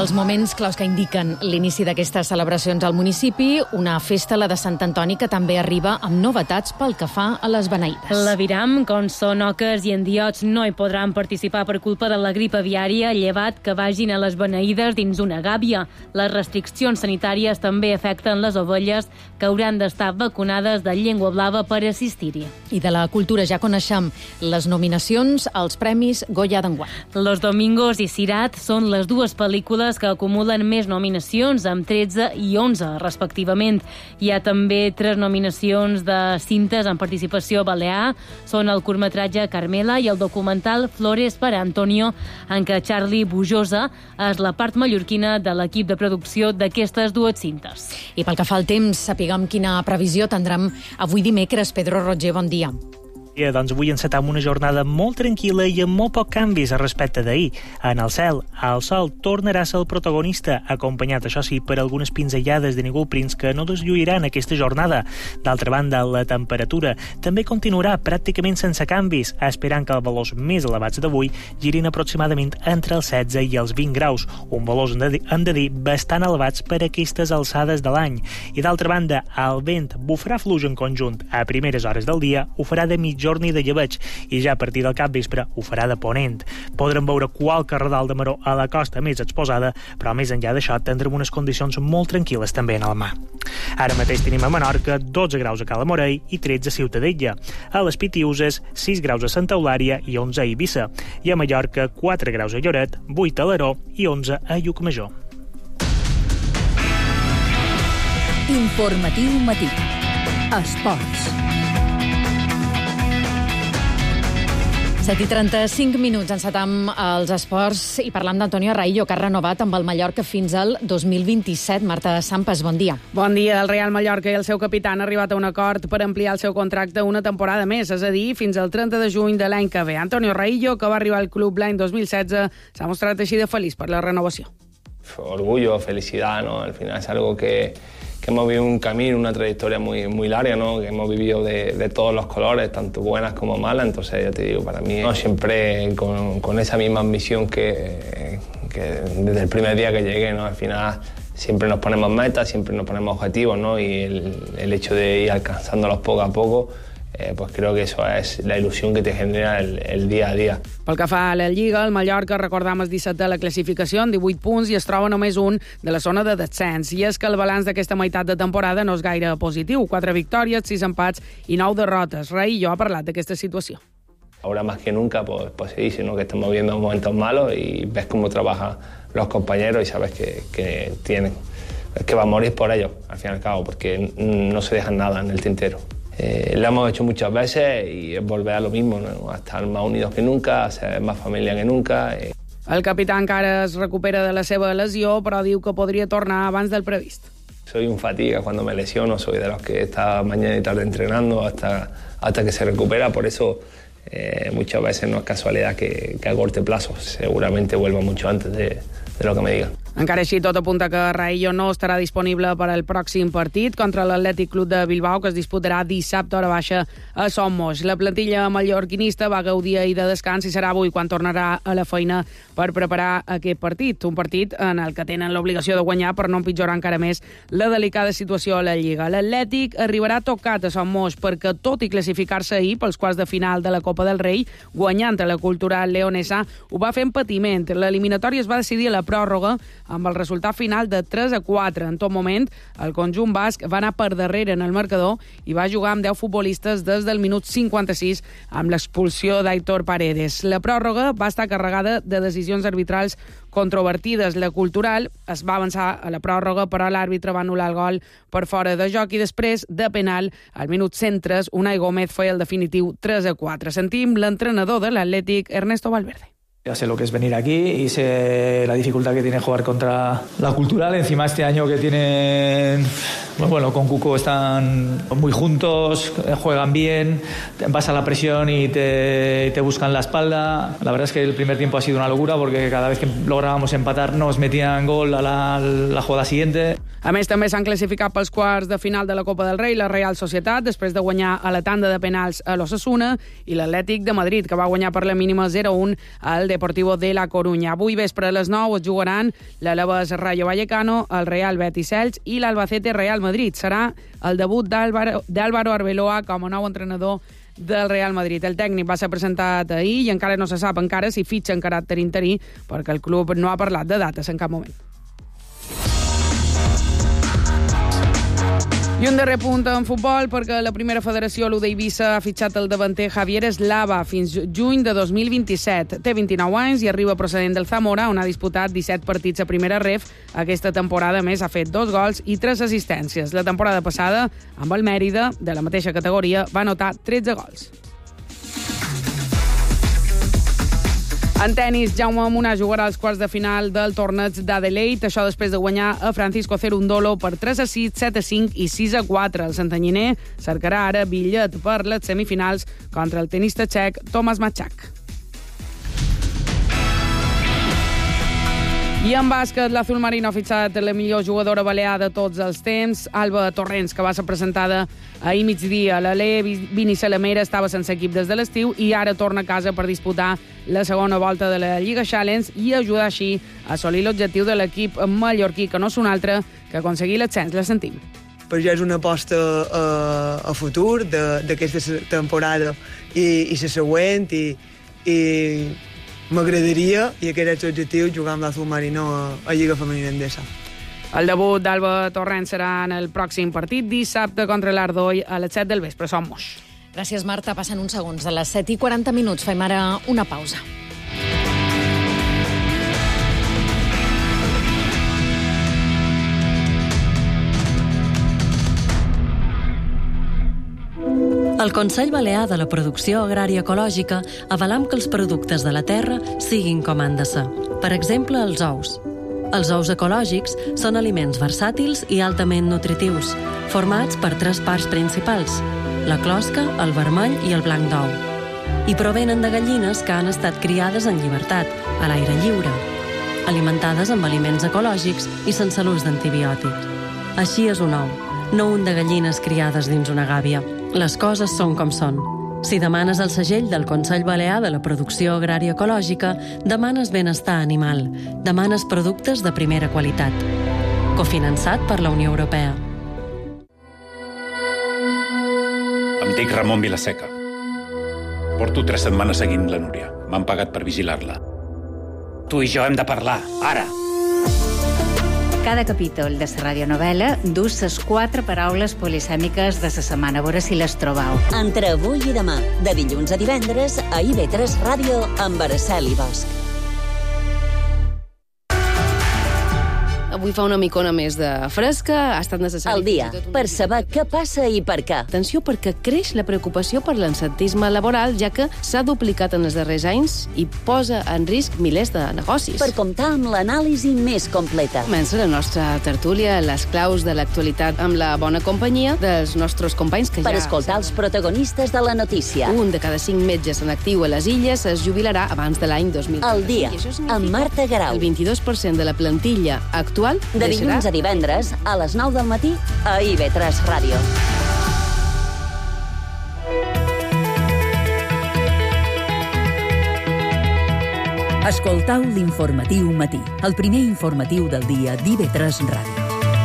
dels moments claus que indiquen l'inici d'aquestes celebracions al municipi, una festa, la de Sant Antoni, que també arriba amb novetats pel que fa a les beneïdes. L'Aviram, com són oques i endiots, no hi podran participar per culpa de la grip aviària, llevat que vagin a les beneïdes dins una gàbia. Les restriccions sanitàries també afecten les ovelles, que hauran d'estar vacunades de llengua blava per assistir-hi. I de la cultura ja coneixem les nominacions als Premis Goya d'enguany. Los Domingos i Sirat són les dues pel·lícules que acumulen més nominacions, amb tretze i onze, respectivament. Hi ha també tres nominacions de cintes en participació balear. Són el curtmetratge Carmela i el documental Flores per Antonio, en què Charlie Bujosa és la part mallorquina de l'equip de producció d'aquestes dues cintes. I pel que fa al temps, sapiguem quina previsió tindrem avui dimecres. Pedro Roger, bon dia. Ja, doncs avui encetam una jornada molt tranquil·la i amb molt poc canvis respecte d'ahir. En el cel, el sol tornarà a ser el protagonista, acompanyat, això sí, per algunes pinzellades de núvols que no deslluiran aquesta jornada. D'altra banda, la temperatura també continuarà pràcticament sense canvis, esperant que els valors més elevats d'avui girin aproximadament entre els setze i els vint graus, un valors, hem de dir, bastant elevats per aquestes alçades de l'any. I d'altra banda, el vent bufarà fluix en conjunt. A primeres hores del dia ho farà de mitja jorn de llebeig i ja a partir del capvespre ho farà de ponent. Podrem veure qualque radal de maró a la costa més exposada, però més enllà d'això tindrem unes condicions molt tranquil·les també en el mar. Ara mateix tenim a Menorca dotze graus a Cala Morell i tretze a Ciutadella. A les Pitiuses, sis graus a Santa Eulària i onze a Eivissa. I a Mallorca, quatre graus a Lloret, vuit a Alaró i onze a Llucmajor. Informatiu matí. Esports. set i trenta-cinc minuts, encetam els esports i parlam d'Antonio Raillo, que ha renovat amb el Mallorca fins al dos mil vint-i-set. Marta Sampas, bon dia. Bon dia. El Real Mallorca i el seu capità han arribat a un acord per ampliar el seu contracte una temporada més, és a dir, fins al trenta de juny de l'any que ve. Antonio Raillo, que va arribar al club l'any dos mil setze, s'ha mostrat així de feliç per la renovació. Orgullo, felicidad, ¿no? Al final es algo que... que hemos vivido un camino, una trayectoria muy, muy larga, ¿no? Que hemos vivido de, de todos los colores, tanto buenas como malas. Entonces, ya te digo, para mí, ¿no? Siempre con, con esa misma ambición que, que desde el primer día que llegué, ¿no? Al final siempre nos ponemos metas, siempre nos ponemos objetivos, ¿no? Y el, el hecho de ir alcanzándolos poco a poco, Eh, pues creo que eso es la ilusión que te genera el, el día a día. Pel que fa a la Lliga, el Mallorca, recordam, és disset de la classificació amb divuit punts i es troba només un de la zona de descens. I és que el balanç d'aquesta meitat de temporada no és gaire positiu. Quatre victòries, sis empats i nou derrotes. Raillo ha parlat d'aquesta situació. Ahora más que nunca pues, pues se dice, ¿no? Que estamos viviendo momentos malos y ves cómo trabajan los compañeros y sabes que, que tienen, que va a morir por ellos, al fin y al cabo, porque no se dejan nada en el tintero. Eh, lo hemos hecho muchas veces y es volver a lo mismo, ¿no? A estar más unidos que nunca, a ser más familia que nunca. Eh. El capità encara es recupera de la seva lesió, però diu que podria tornar abans del previst. Soy un fatiga cuando me lesiono, soy de los que está mañana y tarde entrenando hasta, hasta que se recupera, por eso eh, muchas veces no es casualidad que, que a corto plazo, seguramente vuelva mucho antes de, de lo que me digan. Encara així, tot apunta que Raillo no estarà disponible per al pròxim partit contra l'Atlètic Club de Bilbao, que es disputarà dissabte hora baixa a Somos. La plantilla mallorquinista va gaudir ahir de descans i serà avui quan tornarà a la feina per preparar aquest partit. Un partit en el que tenen l'obligació de guanyar per no empitjorar encara més la delicada situació a la Lliga. L'Atlètic arribarà tocat a Somos perquè, tot i classificar-se ahir pels quarts de final de la Copa del Rei, guanyant a la Cultural leonesa, ho va fer en patiment. L'eliminatòria es va decidir a la pròrroga amb el resultat final de tres a quatre. En tot moment, el conjunt basc va anar per darrere en el marcador i va jugar amb deu futbolistes des del minut cinquanta-sis amb l'expulsió d'Aitor Paredes. La pròrroga va estar carregada de decisions arbitrals controvertides. La Cultural es va avançar a la pròrroga, però l'àrbitre va anul·lar el gol per fora de joc i després, de penal, al minut cent tres, Unai Gómez feia el definitiu tres a quatre. Sentim l'entrenador de l'Atlètic, Ernesto Valverde. Ya sé lo que es venir aquí y sé la dificultad que tiene jugar contra la Cultural. Encima este año que tienen Bueno, con Cuco están muy juntos, juegan bien, vas a la presión y te, te buscan la espalda. La verdad es que el primer tiempo ha sido una locura porque cada vez que lográbamos empatar nos metían gol a la, a la jugada siguiente. A més, també s'han classificat pels quarts de final de la Copa del Rei la Real Societat, després de guanyar a la tanda de penals a l'Osasuna, i l'Atlètic de Madrid, que va guanyar per la mínima zero a un al Deportivo de la Coruña. Avui vespre a les nou es jugaran l'Alaves Rayo Vallecano, el Real Betis Elx i l'Albacete Real Madrid. Serà el debut d'Álvaro, d'Álvaro Arbeloa com a nou entrenador del Real Madrid. El tècnic va ser presentat ahir i encara no se sap encara si fitxa en caràcter interí, perquè el club no ha parlat de dates en cap moment. I un darrer punt en futbol, perquè la primera federació, l'U d'Eivissa, ha fitxat el davanter Javier Eslava fins juny de dos mil vint-i-set. Té vint-i-nou anys i arriba procedent del Zamora, on ha disputat disset partits a primera ref. Aquesta temporada, a més, ha fet dos gols i tres assistències. La temporada passada, amb el Mèrida, de la mateixa categoria, va anotar tretze gols. En tenis, Jaume Munar jugarà als quarts de final del torneig d'Adelaide, això després de guanyar a Francisco Cerundolo per tres a sis, set a cinc i sis a quatre. El santanyiner cercarà ara bitllet per les semifinals contra el tenista txec Tomas Machak. I en bàsquet, l'Azul Marino ha fitxat la millor jugadora balear de tots els temps, Alba Torrents, que va ser presentada ahir migdia. L'Ale Vini Salamera estava sense equip des de l'estiu i ara torna a casa per disputar la segona volta de la Lliga Challenge i ajudar així a assolir l'objectiu de l'equip mallorquí, que no és un altre que aconseguir l'ascens. La sentim. Per jo és una aposta a, a futur d'aquesta temporada i, i la següent i, i m'agradaria, i aquest és l'objectiu, jugar amb l'Azul Marino a, a Lliga Femenina Endesa. El debut d'Alba Torrent serà en el pròxim partit, dissabte contra l'Ardoi a les set del vespre. Som-nos. Gràcies, Marta. Passen uns segons. A les set i quaranta minuts fem ara una pausa. El Consell Balear de la Producció Agrària Ecològica avalam que els productes de la terra siguin com han de ser. Per exemple, els ous. Els ous ecològics són aliments versàtils i altament nutritius, formats per tres parts principals: la closca, el vermell i el blanc d'ou. I provenen de gallines que han estat criades en llibertat, a l'aire lliure, alimentades amb aliments ecològics i sense l'ús d'antibiòtic. Així és un ou, no un de gallines criades dins una gàbia. Les coses són com són. Si demanes el segell del Consell Balear de la Producció Agrària Ecològica, demanes benestar animal, demanes productes de primera qualitat. Cofinançat per la Unió Europea. Em dic Ramon Vilaseca. Porto tres setmanes seguint la Núria. M'han pagat per vigilar-la. Tu i jo hem de parlar, ara! Cada capítol de la radionovela dus ses quatre paraules polisèmiques de la setmana. A veure si les trobau. Entre avui i demà, de dilluns a divendres, a I V tres Ràdio, amb Araceli Bosch. Avui fa una micona més de fresca, ha estat necessari... El dia, per saber què passa i per què. Atenció, perquè creix la preocupació per l'absentisme laboral, ja que s'ha duplicat en els darrers anys i posa en risc milers de negocis. Per comptar amb l'anàlisi més completa. Comença la nostra tertúlia, les claus de l'actualitat amb la bona companyia dels nostres companys que per ja... Per escoltar els protagonistes de la notícia. Un de cada cinc metges en actiu a les Illes es jubilarà abans de l'any dos mil trenta. El dia, amb Marta Garau. El vint-i-dos per cent de la plantilla actual de dilluns a divendres, a les nou del matí, a I V tres Ràdio. Escoltau l'informatiu matí, el primer informatiu del dia d'I V tres Ràdio.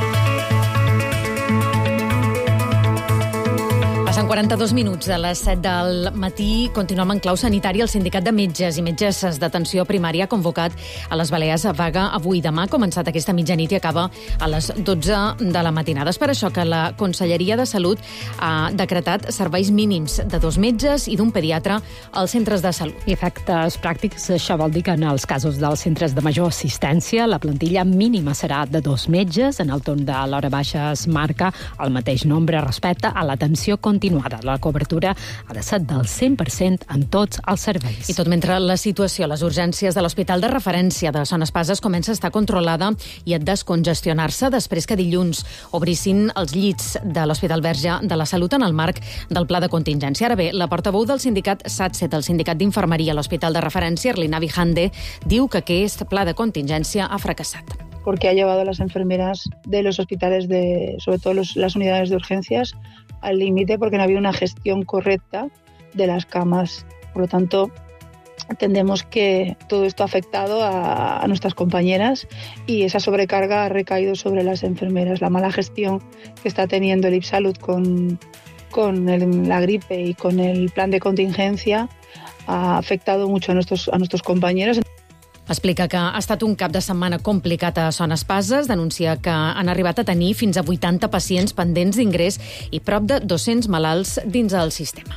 Passen quaranta-dos minuts de les set del matí. Continuem en clau sanitària. El Sindicat de Metges i Metgesses d'Atenció Primària ha convocat a les Balears a vaga avui i demà. Ha començat aquesta mitjanit i acaba a les dotze de la matinada. És per això que la Conselleria de Salut ha decretat serveis mínims de dos metges i d'un pediatre als centres de salut. I efectes pràctics, això vol dir que en els casos dels centres de major assistència la plantilla mínima serà de dos metges. En el torn de l'hora baixa es marca el mateix nombre respecte a l'atenció continuada continuada. La cobertura ha de ser del cent per cent en tots els serveis. I tot mentre la situació a les urgències de l'Hospital de Referència de Son Espases comença a estar controlada i a descongestionar-se després que dilluns obrissin els llits de l'Hospital Verge de la Salut en el marc del pla de contingència. Ara bé, la portaveu del sindicat SATSE, el sindicat d'infermeria a l'Hospital de Referència, Erlina Vijande, diu que aquest pla de contingència ha fracassat. Porque ha llevado a las enfermeras de los hospitales, de, sobre todo los, las unidades de urgencias, al límite porque no ha habido una gestión correcta de las camas. Por lo tanto, entendemos que todo esto ha afectado a, a nuestras compañeras y esa sobrecarga ha recaído sobre las enfermeras. La mala gestión que está teniendo el IPSalud con, con el, la gripe y con el plan de contingencia ha afectado mucho a nuestros, a nuestros compañeros. Explica que ha estat un cap de setmana complicat a Son Espases, denuncia que han arribat a tenir fins a vuitanta pacients pendents d'ingrés i prop de dos-cents malalts dins el sistema.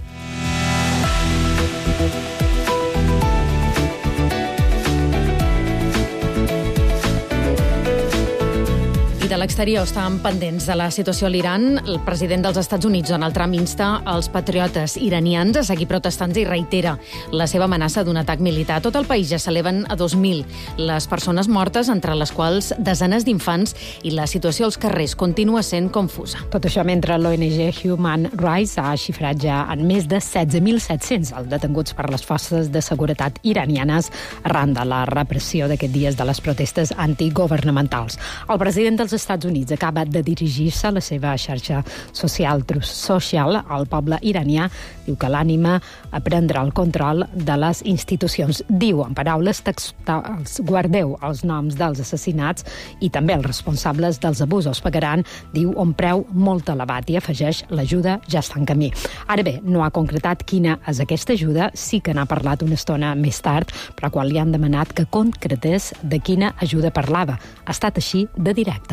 De l'exterior estan pendents de la situació a l'Iran. El president dels Estats Units, Donald Trump, insta els patriotes iranians a seguir protestant i reitera la seva amenaça d'un atac militar. Tot el país ja s'eleven a dos mil les persones mortes, entre les quals desenes d'infants, i la situació als carrers continua sent confusa. Tot això mentre l'O N G Human Rights ha xifrat ja en més de setze mil set-cents els detenguts per les forces de seguretat iranianes arran de la repressió d'aquests dies de les protestes antigovernamentals. El president dels Estats Units acaba de dirigir-se a la seva xarxa social Truth Social al poble iranià. Diu que l'ànima a prendre el control de les institucions. Diu, en paraules textuals, guardeu els noms dels assassinats i també els responsables dels abusos pagaran, diu, un preu molt elevat, i afegeix, l'ajuda ja està en camí. Ara bé, no ha concretat quina és aquesta ajuda, sí que n'ha parlat una estona més tard, però quan li han demanat que concretés de quina ajuda parlava. Ha estat així de directe.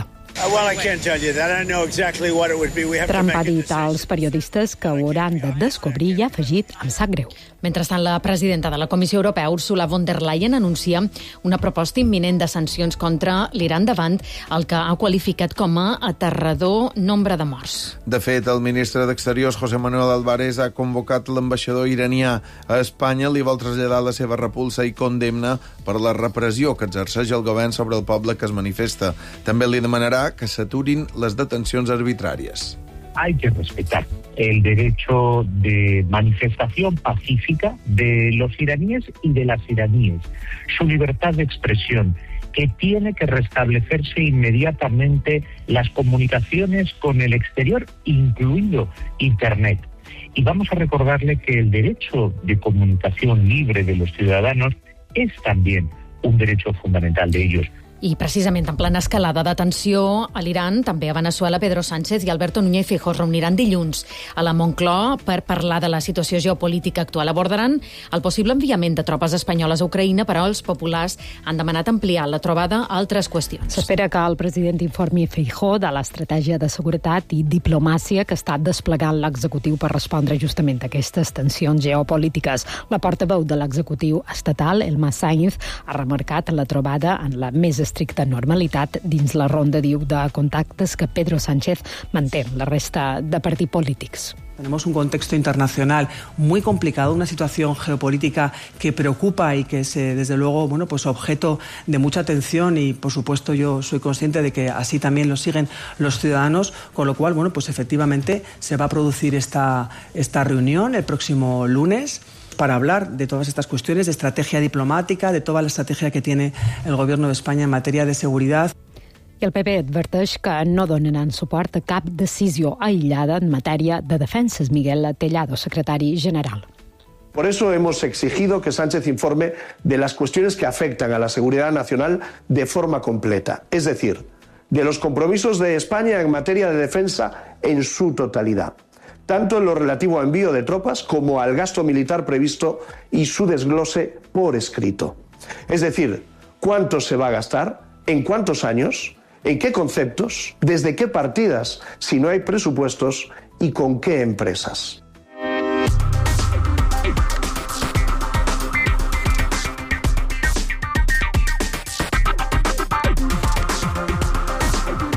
Trump ha dit als periodistes que ho hauran de descobrir i ha afegit em sap greu. Mentrestant, la presidenta de la Comissió Europea, Ursula von der Leyen, anuncia una proposta imminent de sancions contra l'Iran davant el que ha qualificat com a aterrador nombre de morts. De fet, el ministre d'Exteriors, José Manuel Álvarez, ha convocat l'ambaixador iranià a Espanya, li vol traslladar la seva repulsa i condemna per la repressió que exerceix el govern sobre el poble que es manifesta. També li demanarà que s'aturin les detencions arbitràries. Hay que respetar el derecho de manifestación pacífica de los iraníes y de las iraníes, su libertad de expresión, que tiene que restablecerse inmediatamente las comunicaciones con el exterior, incluido Internet. Y vamos a recordarle que el derecho de comunicación libre de los ciudadanos es también un derecho fundamental de ellos. I precisament en plena escalada de tensió a l'Iran, també a Veneçuela, Pedro Sánchez i Alberto Núñez Feijóo es reuniran dilluns a la Moncloa per parlar de la situació geopolítica actual. Abordaran el possible enviament de tropes espanyoles a Ucraïna, però els populars han demanat ampliar la trobada a altres qüestions. S'espera que el president informi Feijóo de l'estratègia de seguretat i diplomàcia que està desplegant l'executiu per respondre justament a aquestes tensions geopolítiques. La portaveu de l'executiu estatal, Elma Sainz, ha remarcat la trobada en la més estricta normalitat dins la ronda, diu, de contactes que Pedro Sánchez manté amb la resta de partits polítics. Tenemos un contexto internacional muy complicado, una situación geopolítica que preocupa y que es, desde luego, bueno, pues objeto de mucha atención, y, por supuesto, yo soy consciente de que así también lo siguen los ciudadanos, con lo cual, bueno, pues efectivamente se va a producir esta, esta reunión el próximo lunes para hablar de todas estas cuestiones, de estrategia diplomática, de toda la estrategia que tiene el Gobierno de España en materia de seguridad. I el P P adverteix que no donaran suport a cap decisió aïllada en matèria de defenses. Miguel Tellado, secretari general. Por eso hemos exigido que Sánchez informe de las cuestiones que afectan a la seguridad nacional de forma completa, es decir, de los compromisos de España en materia de defensa en su totalidad, tanto en lo relativo a envío de tropas como al gasto militar previsto y su desglose por escrito. Es decir, cuánto se va a gastar, en cuántos años, en qué conceptos, desde qué partidas, si no hay presupuestos, y con qué empresas.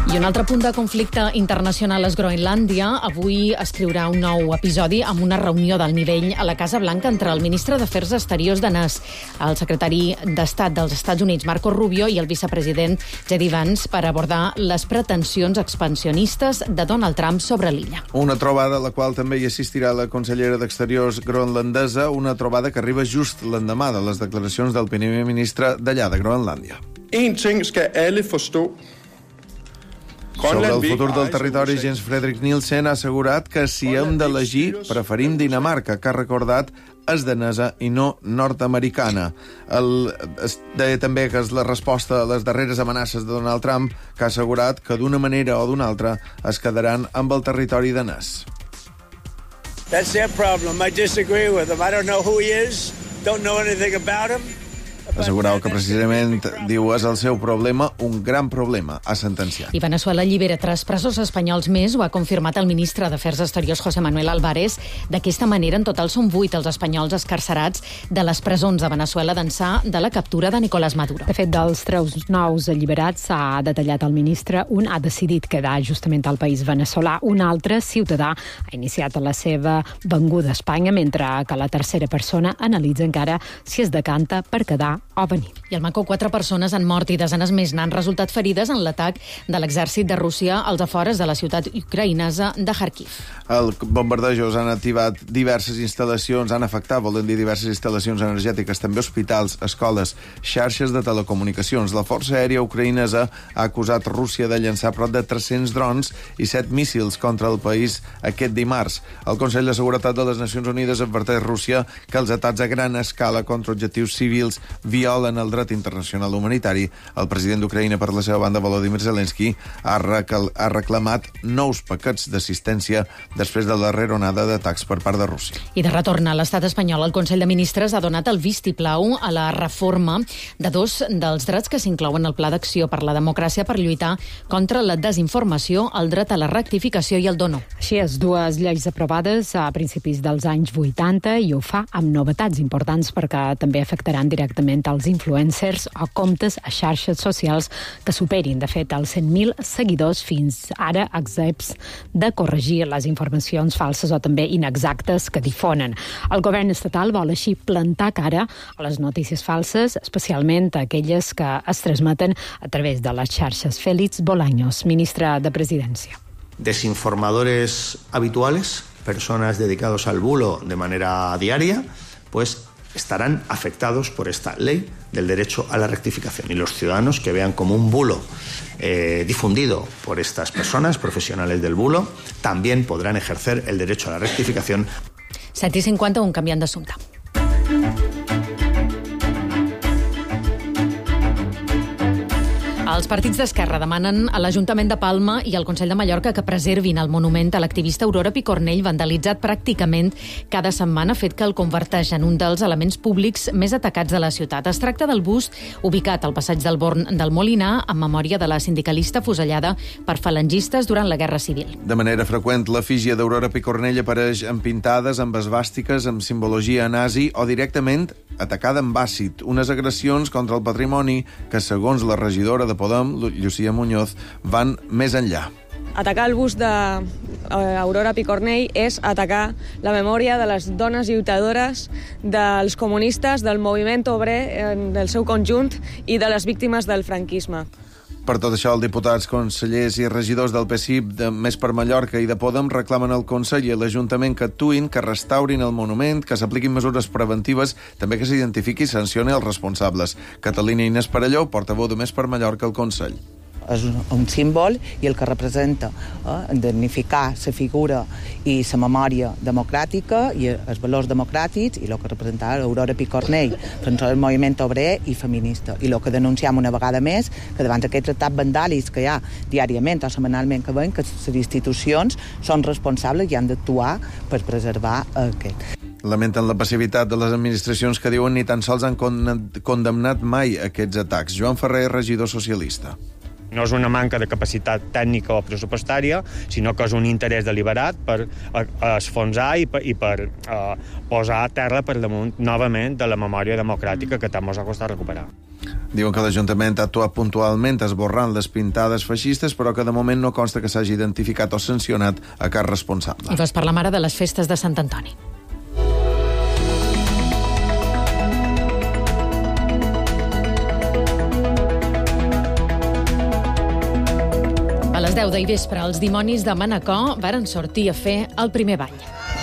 I un altre punt de conflicte internacional és Groenlàndia. Avui escriurà un nou episodi amb una reunió d'alt nivell a la Casa Blanca entre el ministre d'Afers Exteriors danès, el secretari d'Estat dels Estats Units, Marco Rubio, i el vicepresident J D Vance per abordar les pretensions expansionistes de Donald Trump sobre l'illa. Una trobada a la qual també hi assistirà la consellera d'Exteriors groenlandesa, una trobada que arriba just l'endemà de les declaracions del primer ministre d'allà, de Groenlàndia. En ting skal alle forstå. Sobre el futur del territori, Jens Frederik Nielsen ha assegurat que si hem d'elegir, preferim Dinamarca, que ha recordat és danesa i no nord-americana. El, es deia també que és la resposta a les darreres amenaces de Donald Trump, que ha assegurat que d'una manera o d'una altra es quedaran amb el territori danès. That's their problem. I disagree with them. I don't know who he is, don't know anything about him. Assegurau que precisament, diu, és el seu problema, un gran problema, ha sentenciat. I Veneçuela llibera tres presos espanyols més, ho ha confirmat el ministre d'Afers Exteriors, José Manuel Álvarez. D'aquesta manera, en total són vuit els espanyols escarcerats de les presons de Veneçuela d'ençà de la captura de Nicolás Maduro. De fet, dels tres nous alliberats, s'ha detallat el ministre, un ha decidit quedar justament al país veneçolà, un altre, ciutadà, ha iniciat la seva venguda a Espanya, mentre que la tercera persona analitza encara si es decanta per quedar o venir. I al Mako, quatre persones han mort i desenes més n'han resultat ferides en l'atac de l'exèrcit de Rússia als afores de la ciutat ucraïnesa de Kharkiv. Els bombardejos han activat diverses instal·lacions, han afectat, volen dir, diverses instal·lacions energètiques, també hospitals, escoles, xarxes de telecomunicacions. La Força Aèria Ucraïnesa ha acusat Rússia de llançar prop de tres-cents drons i set míssils contra el país aquest dimarts. El Consell de Seguretat de les Nacions Unides adverteix Rússia que els atacs a gran escala contra objectius civils violen el dret internacional humanitari. El president d'Ucraïna, per la seva banda, Volodymyr Zelensky, ha, recal, ha reclamat nous paquets d'assistència després de la darrera onada d'atacs per part de Rússia. I de retorn a l'estat espanyol, el Consell de Ministres ha donat el vistiplau a la reforma de dos dels drets que s'inclouen al Pla d'Acció per la Democràcia per lluitar contra la desinformació, el dret a la rectificació i el dono. Així és, dues lleis aprovades a principis dels anys vuitanta i ho fa amb novetats importants perquè també afectaran directament als influencers o comptes a xarxes socials que superin, de fet, els cent mil seguidors, fins ara exempts de corregir les informacions falses o també inexactes que difonen. El govern estatal vol així plantar cara a les notícies falses, especialment aquelles que es transmeten a través de les xarxes. Félix Bolaños, ministre de Presidència. Desinformadores habituales, personas dedicados al bulo de manera diaria, pues estarán afectados por esta ley del derecho a la rectificación. Y los ciudadanos que vean como un bulo eh, difundido por estas personas, profesionales del bulo, también podrán ejercer el derecho a la rectificación. set i cinquanta, un canviant d'assumpte. Els partits d'Esquerra demanen a l'Ajuntament de Palma i al Consell de Mallorca que preservin el monument a l'activista Aurora Picornell, vandalitzat pràcticament cada setmana, fet que el converteix en un dels elements públics més atacats de la ciutat. Es tracta del bust ubicat al passeig del Born del Molinar en memòria de la sindicalista fusellada per falangistes durant la Guerra Civil. De manera freqüent, l'efígie d'Aurora Picornell apareix en pintades, amb esvàstiques, amb simbologia nazi o directament atacada amb àcid. Unes agressions contra el patrimoni que, segons la regidora de Podem, Llucia Muñoz, van més enllà. Atacar el bust d'Aurora Picornell és atacar la memòria de les dones lluitadores, dels comunistes, del moviment obrer, del seu conjunt i de les víctimes del franquisme. Per tot això, els diputats, consellers i regidors del P S I P, de Més per Mallorca i de Podem, reclamen al Consell i a l'Ajuntament que actuïn, que restaurin el monument, que s'apliquin mesures preventives, també que s'identifiqui i sancioni els responsables. Catalina Inés Parelló, portaveu de Més per Mallorca al Consell. És un símbol i el que representa eh, dignificar la figura i la memòria democràtica i els valors democràtics i el que representa Aurora Picornell, front al moviment obrer i feminista. I el que denunciem una vegada més, que davant d'aquests atacs vandàlics que hi ha diàriament o setmanalment que veiem, que les institucions són responsables i han d'actuar per preservar aquest. Lamenten la passivitat de les administracions que diuen ni tan sols han condemnat mai aquests atacs. Joan Ferrer, regidor socialista. No és una manca de capacitat tècnica o pressupostària, sinó que és un interès deliberat per esfonsar i per, i per uh, posar a terra per damunt novament de la memòria democràtica que tant ens ha costat recuperar. Diuen que l'Ajuntament ha actuat puntualment esborrant les pintades feixistes, però que de moment no consta que s'hagi identificat o sancionat a cap responsable. I vas parlar ara de les festes de Sant Antoni. A les deu del vespre, els dimonis de Manacor varen sortir a fer el primer ball.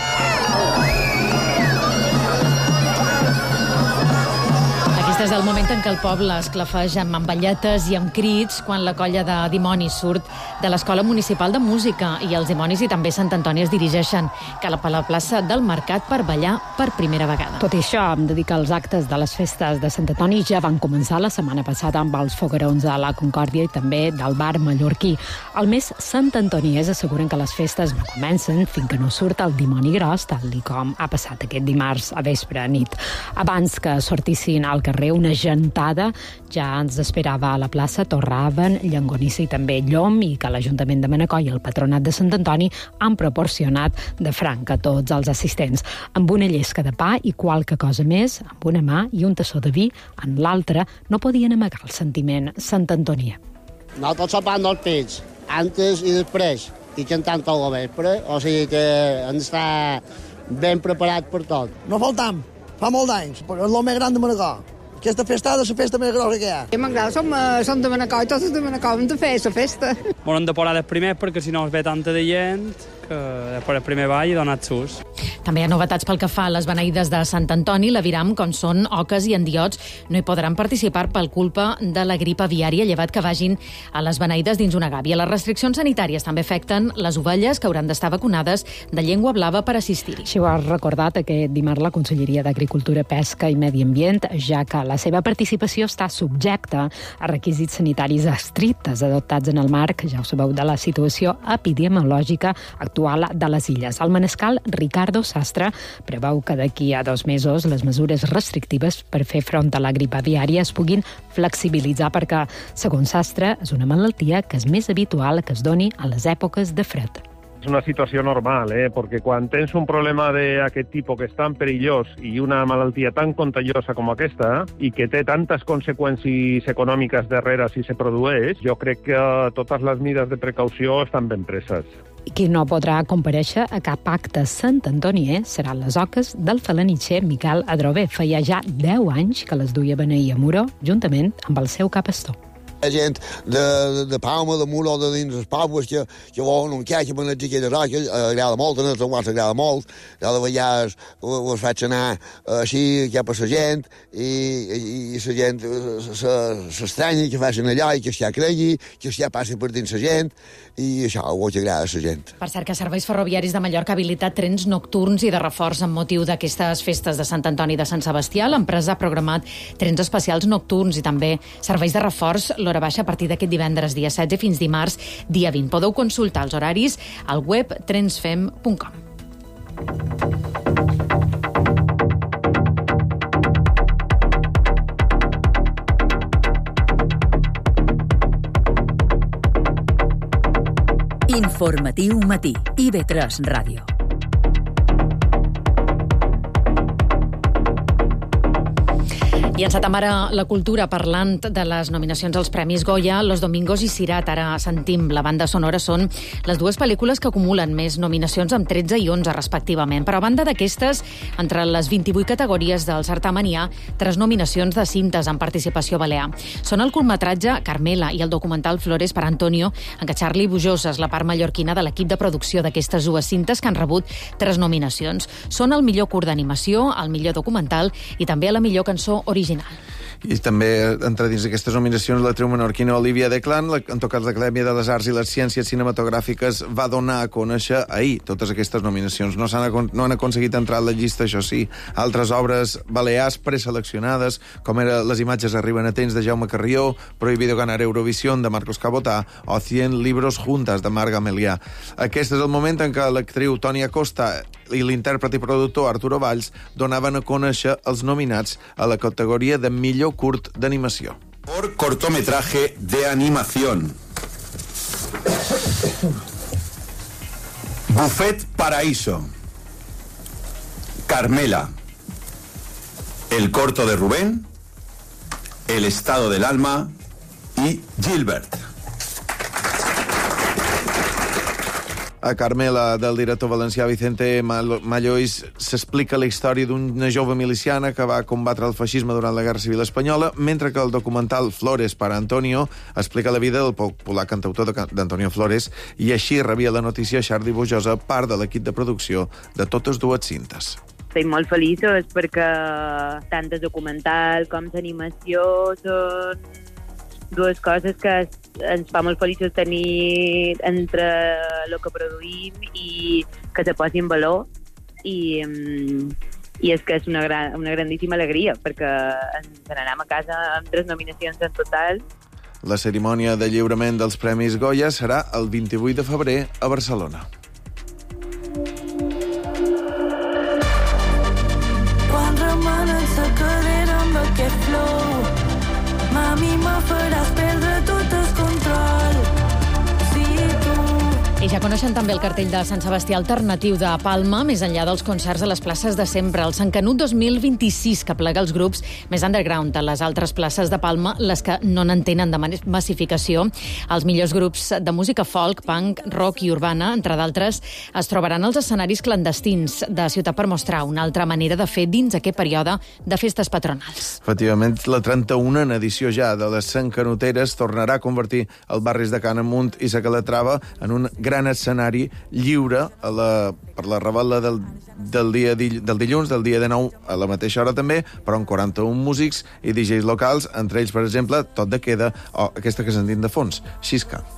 Aquest és el moment en què el poble esclafeja amb mamballetes i amb crits quan la colla de dimonis surt de l'Escola Municipal de Música i els dimonis i també Sant Antoni es dirigeixen cap a la plaça del Mercat per ballar per primera vegada. Tot i això, hem de dir que els actes de les festes de Sant Antoni ja van començar la setmana passada amb els foguerons a la Concòrdia i també del bar mallorquí. Al més, Sant Antoniers asseguren que les festes no comencen fins que no surt el dimoni gros, tal com ha passat aquest dimarts a vespre a nit. Abans que sortissin al carrer una gentada, ja ens esperava a la plaça Torraven, Llangonissa i també Llom, i que l'Ajuntament de Manacor i el Patronat de Sant Antoni han proporcionat de franc a tots els assistents, amb una llesca de pa i qualque cosa més, amb una mà i un tassó de vi en l'altra, no podien amagar el sentiment sant antonià. Nosaltres sopant els pits, antes i després, i cantant tot el vespre, o sigui que hem d'estar ben preparat per tot. No faltam, fa molt d'anys, però és el més gran de Manacor. Aquesta festada és la festa més grossa que hi ha. A m'agrada, som, som de Manacor i tots de Manacor hem de fer la festa. Bueno, hem de posar els primers perquè si no es ve tanta de gent que després el primer ball i donar sus. També hi ha novetats pel que fa a les beneïdes de Sant Antoni. L'aviram, com són oques i endiots, no hi podran participar per culpa de la grip aviària, llevat que vagin a les beneïdes dins una gàbia. Les restriccions sanitàries també afecten les ovelles, que hauran d'estar vacunades de llengua blava per assistir-hi. Així ho ha recordat aquest dimarts la Conselleria d'Agricultura, Pesca i Medi Ambient, ja que la seva participació està subjecta a requisits sanitaris estrictes adoptats en el marc, ja ho sabeu, de la situació epidemiològica actual de les illes. El manescal Ricardo Sastre preveu que d'aquí a dos mesos les mesures restrictives per fer front a la grip aviària es puguin flexibilitzar perquè, segons Sastre, és una malaltia que és més habitual que es doni a les èpoques de fred. És una situació normal, eh? perquè quan tens un problema d'aquest tipus que és tan perillós i una malaltia tan contagiosa com aquesta i que té tantes conseqüències econòmiques darrere si se produeix, jo crec que totes les mesures de precaució estan ben preses. Qui no podrà comparèixer a cap acte Sant Antonier seran les oques del falanitxer Miquel Adrover. Feia ja deu anys que les duia a beneir a Muro, juntament amb el seu capastor. Hi ha gent de, de Palma, de Muro, de dins els pobles, que, que volen un queixa per anar a roca, agrada molt, a nosaltres agrada molt, jo de vegades us faig anar així cap a la gent, i, i, i la gent s'estranya que facin allò i que s'hi cregui, que s'hi passi per dins la gent, i això ho agrada a la gent. Per cert, que Serveis Ferroviaris de Mallorca ha habilitat trens nocturns i de reforç amb motiu d'aquestes festes de Sant Antoni i de Sant Sebastià. L'empresa ha programat trens especials nocturns i també serveis de reforç l'hora baixa a partir d'aquest divendres dia setze fins dimarts dia vint. Podeu consultar els horaris al web trensfem punt com. Informatiu matí. I ve tres Ràdio. I encetem ara la cultura parlant de les nominacions als Premis Goya. Los Domingos i Sirat, ara sentim la banda sonora, són les dues pel·lícules que acumulen més nominacions amb tretze i onze respectivament. Però a banda d'aquestes, entre les vint-i-vuit categories del certamen hi ha tres nominacions de cintes amb participació balear. Són el curtmetratge Carmela i el documental Flores per Antonio, en què Charlie Bujós és la part mallorquina de l'equip de producció d'aquestes dues cintes que han rebut tres nominacions. Són el millor curt d'animació, el millor documental i també la millor cançó original. I també, entre dins d'aquestes nominacions, l'actriu menorquina Olivia Declan, en tot cas l'Acadèmia de les Arts i les Ciències Cinematogràfiques, va donar a conèixer ahir totes aquestes nominacions. No, han, no han aconseguit entrar a la llista, això sí, altres obres balears preseleccionades, com era Les imatges arriben a temps, de Jaume Carrió, Prohibido ganar Eurovisión, de Marcos Cabotà, o Cien libros juntas, de Marc Gamelià. Aquest és el moment en què l'actriu Toni Acosta i l'intèrpret i productor Arturo Valls donaven a conèixer els nominats a la categoria de millor curt d'animació. Por cortometraje de animación. Buffet Paraíso. Carmela. El corto de Rubén. El estado del alma y Gilbert. A Carmela, del director valencià Vicente Mallois, s'explica la història d'una jove miliciana que va combatre el feixisme durant la Guerra Civil Espanyola, mentre que el documental Flores para Antonio explica la vida del popular cantautor d'Antonio Flores, i així rebia la notícia Xardi Bojosa, part de l'equip de producció de totes dues cintes. Estem molt feliços perquè tant el documental com l'animació són dues coses que ens fa molt feliços tenir entre el que produïm i que se posi en valor, i, i és que és una, gran, una grandíssima alegria perquè ens n'anem a casa amb tres nominacions en total. La cerimònia de lliurament dels Premis Goya serà el vint-i-vuit de febrer a Barcelona. Quan remanen sa cadera amb aquest flow, mami, me faràs perdre tot el control. Sí, tu. I ja coneixen també el cartell de Sant Sebastià alternatiu de Palma, més enllà dels concerts a les places de sempre. El Sant Canut dos mil vint-i-sis, que plega els grups més underground a les altres places de Palma, les que no n'entenen de massificació. Els millors grups de música folk, punk, rock i urbana, entre d'altres, es trobaran als escenaris clandestins de Ciutat per mostrar una altra manera de fer dins aquest període de festes patronals. Efectivament, la trenta-unena edició ja de les Sant Canuteres tornarà a convertir el barris de Can Amunt i Sa Calatrava en un gran escenari lliure a la, per la revetla del, del, dia, del dilluns, del dia de nou, a la mateixa hora també, però amb quaranta-un músics i D Js locals, entre ells, per exemple, Tot de Queda o aquesta que sentim de fons, Xisca.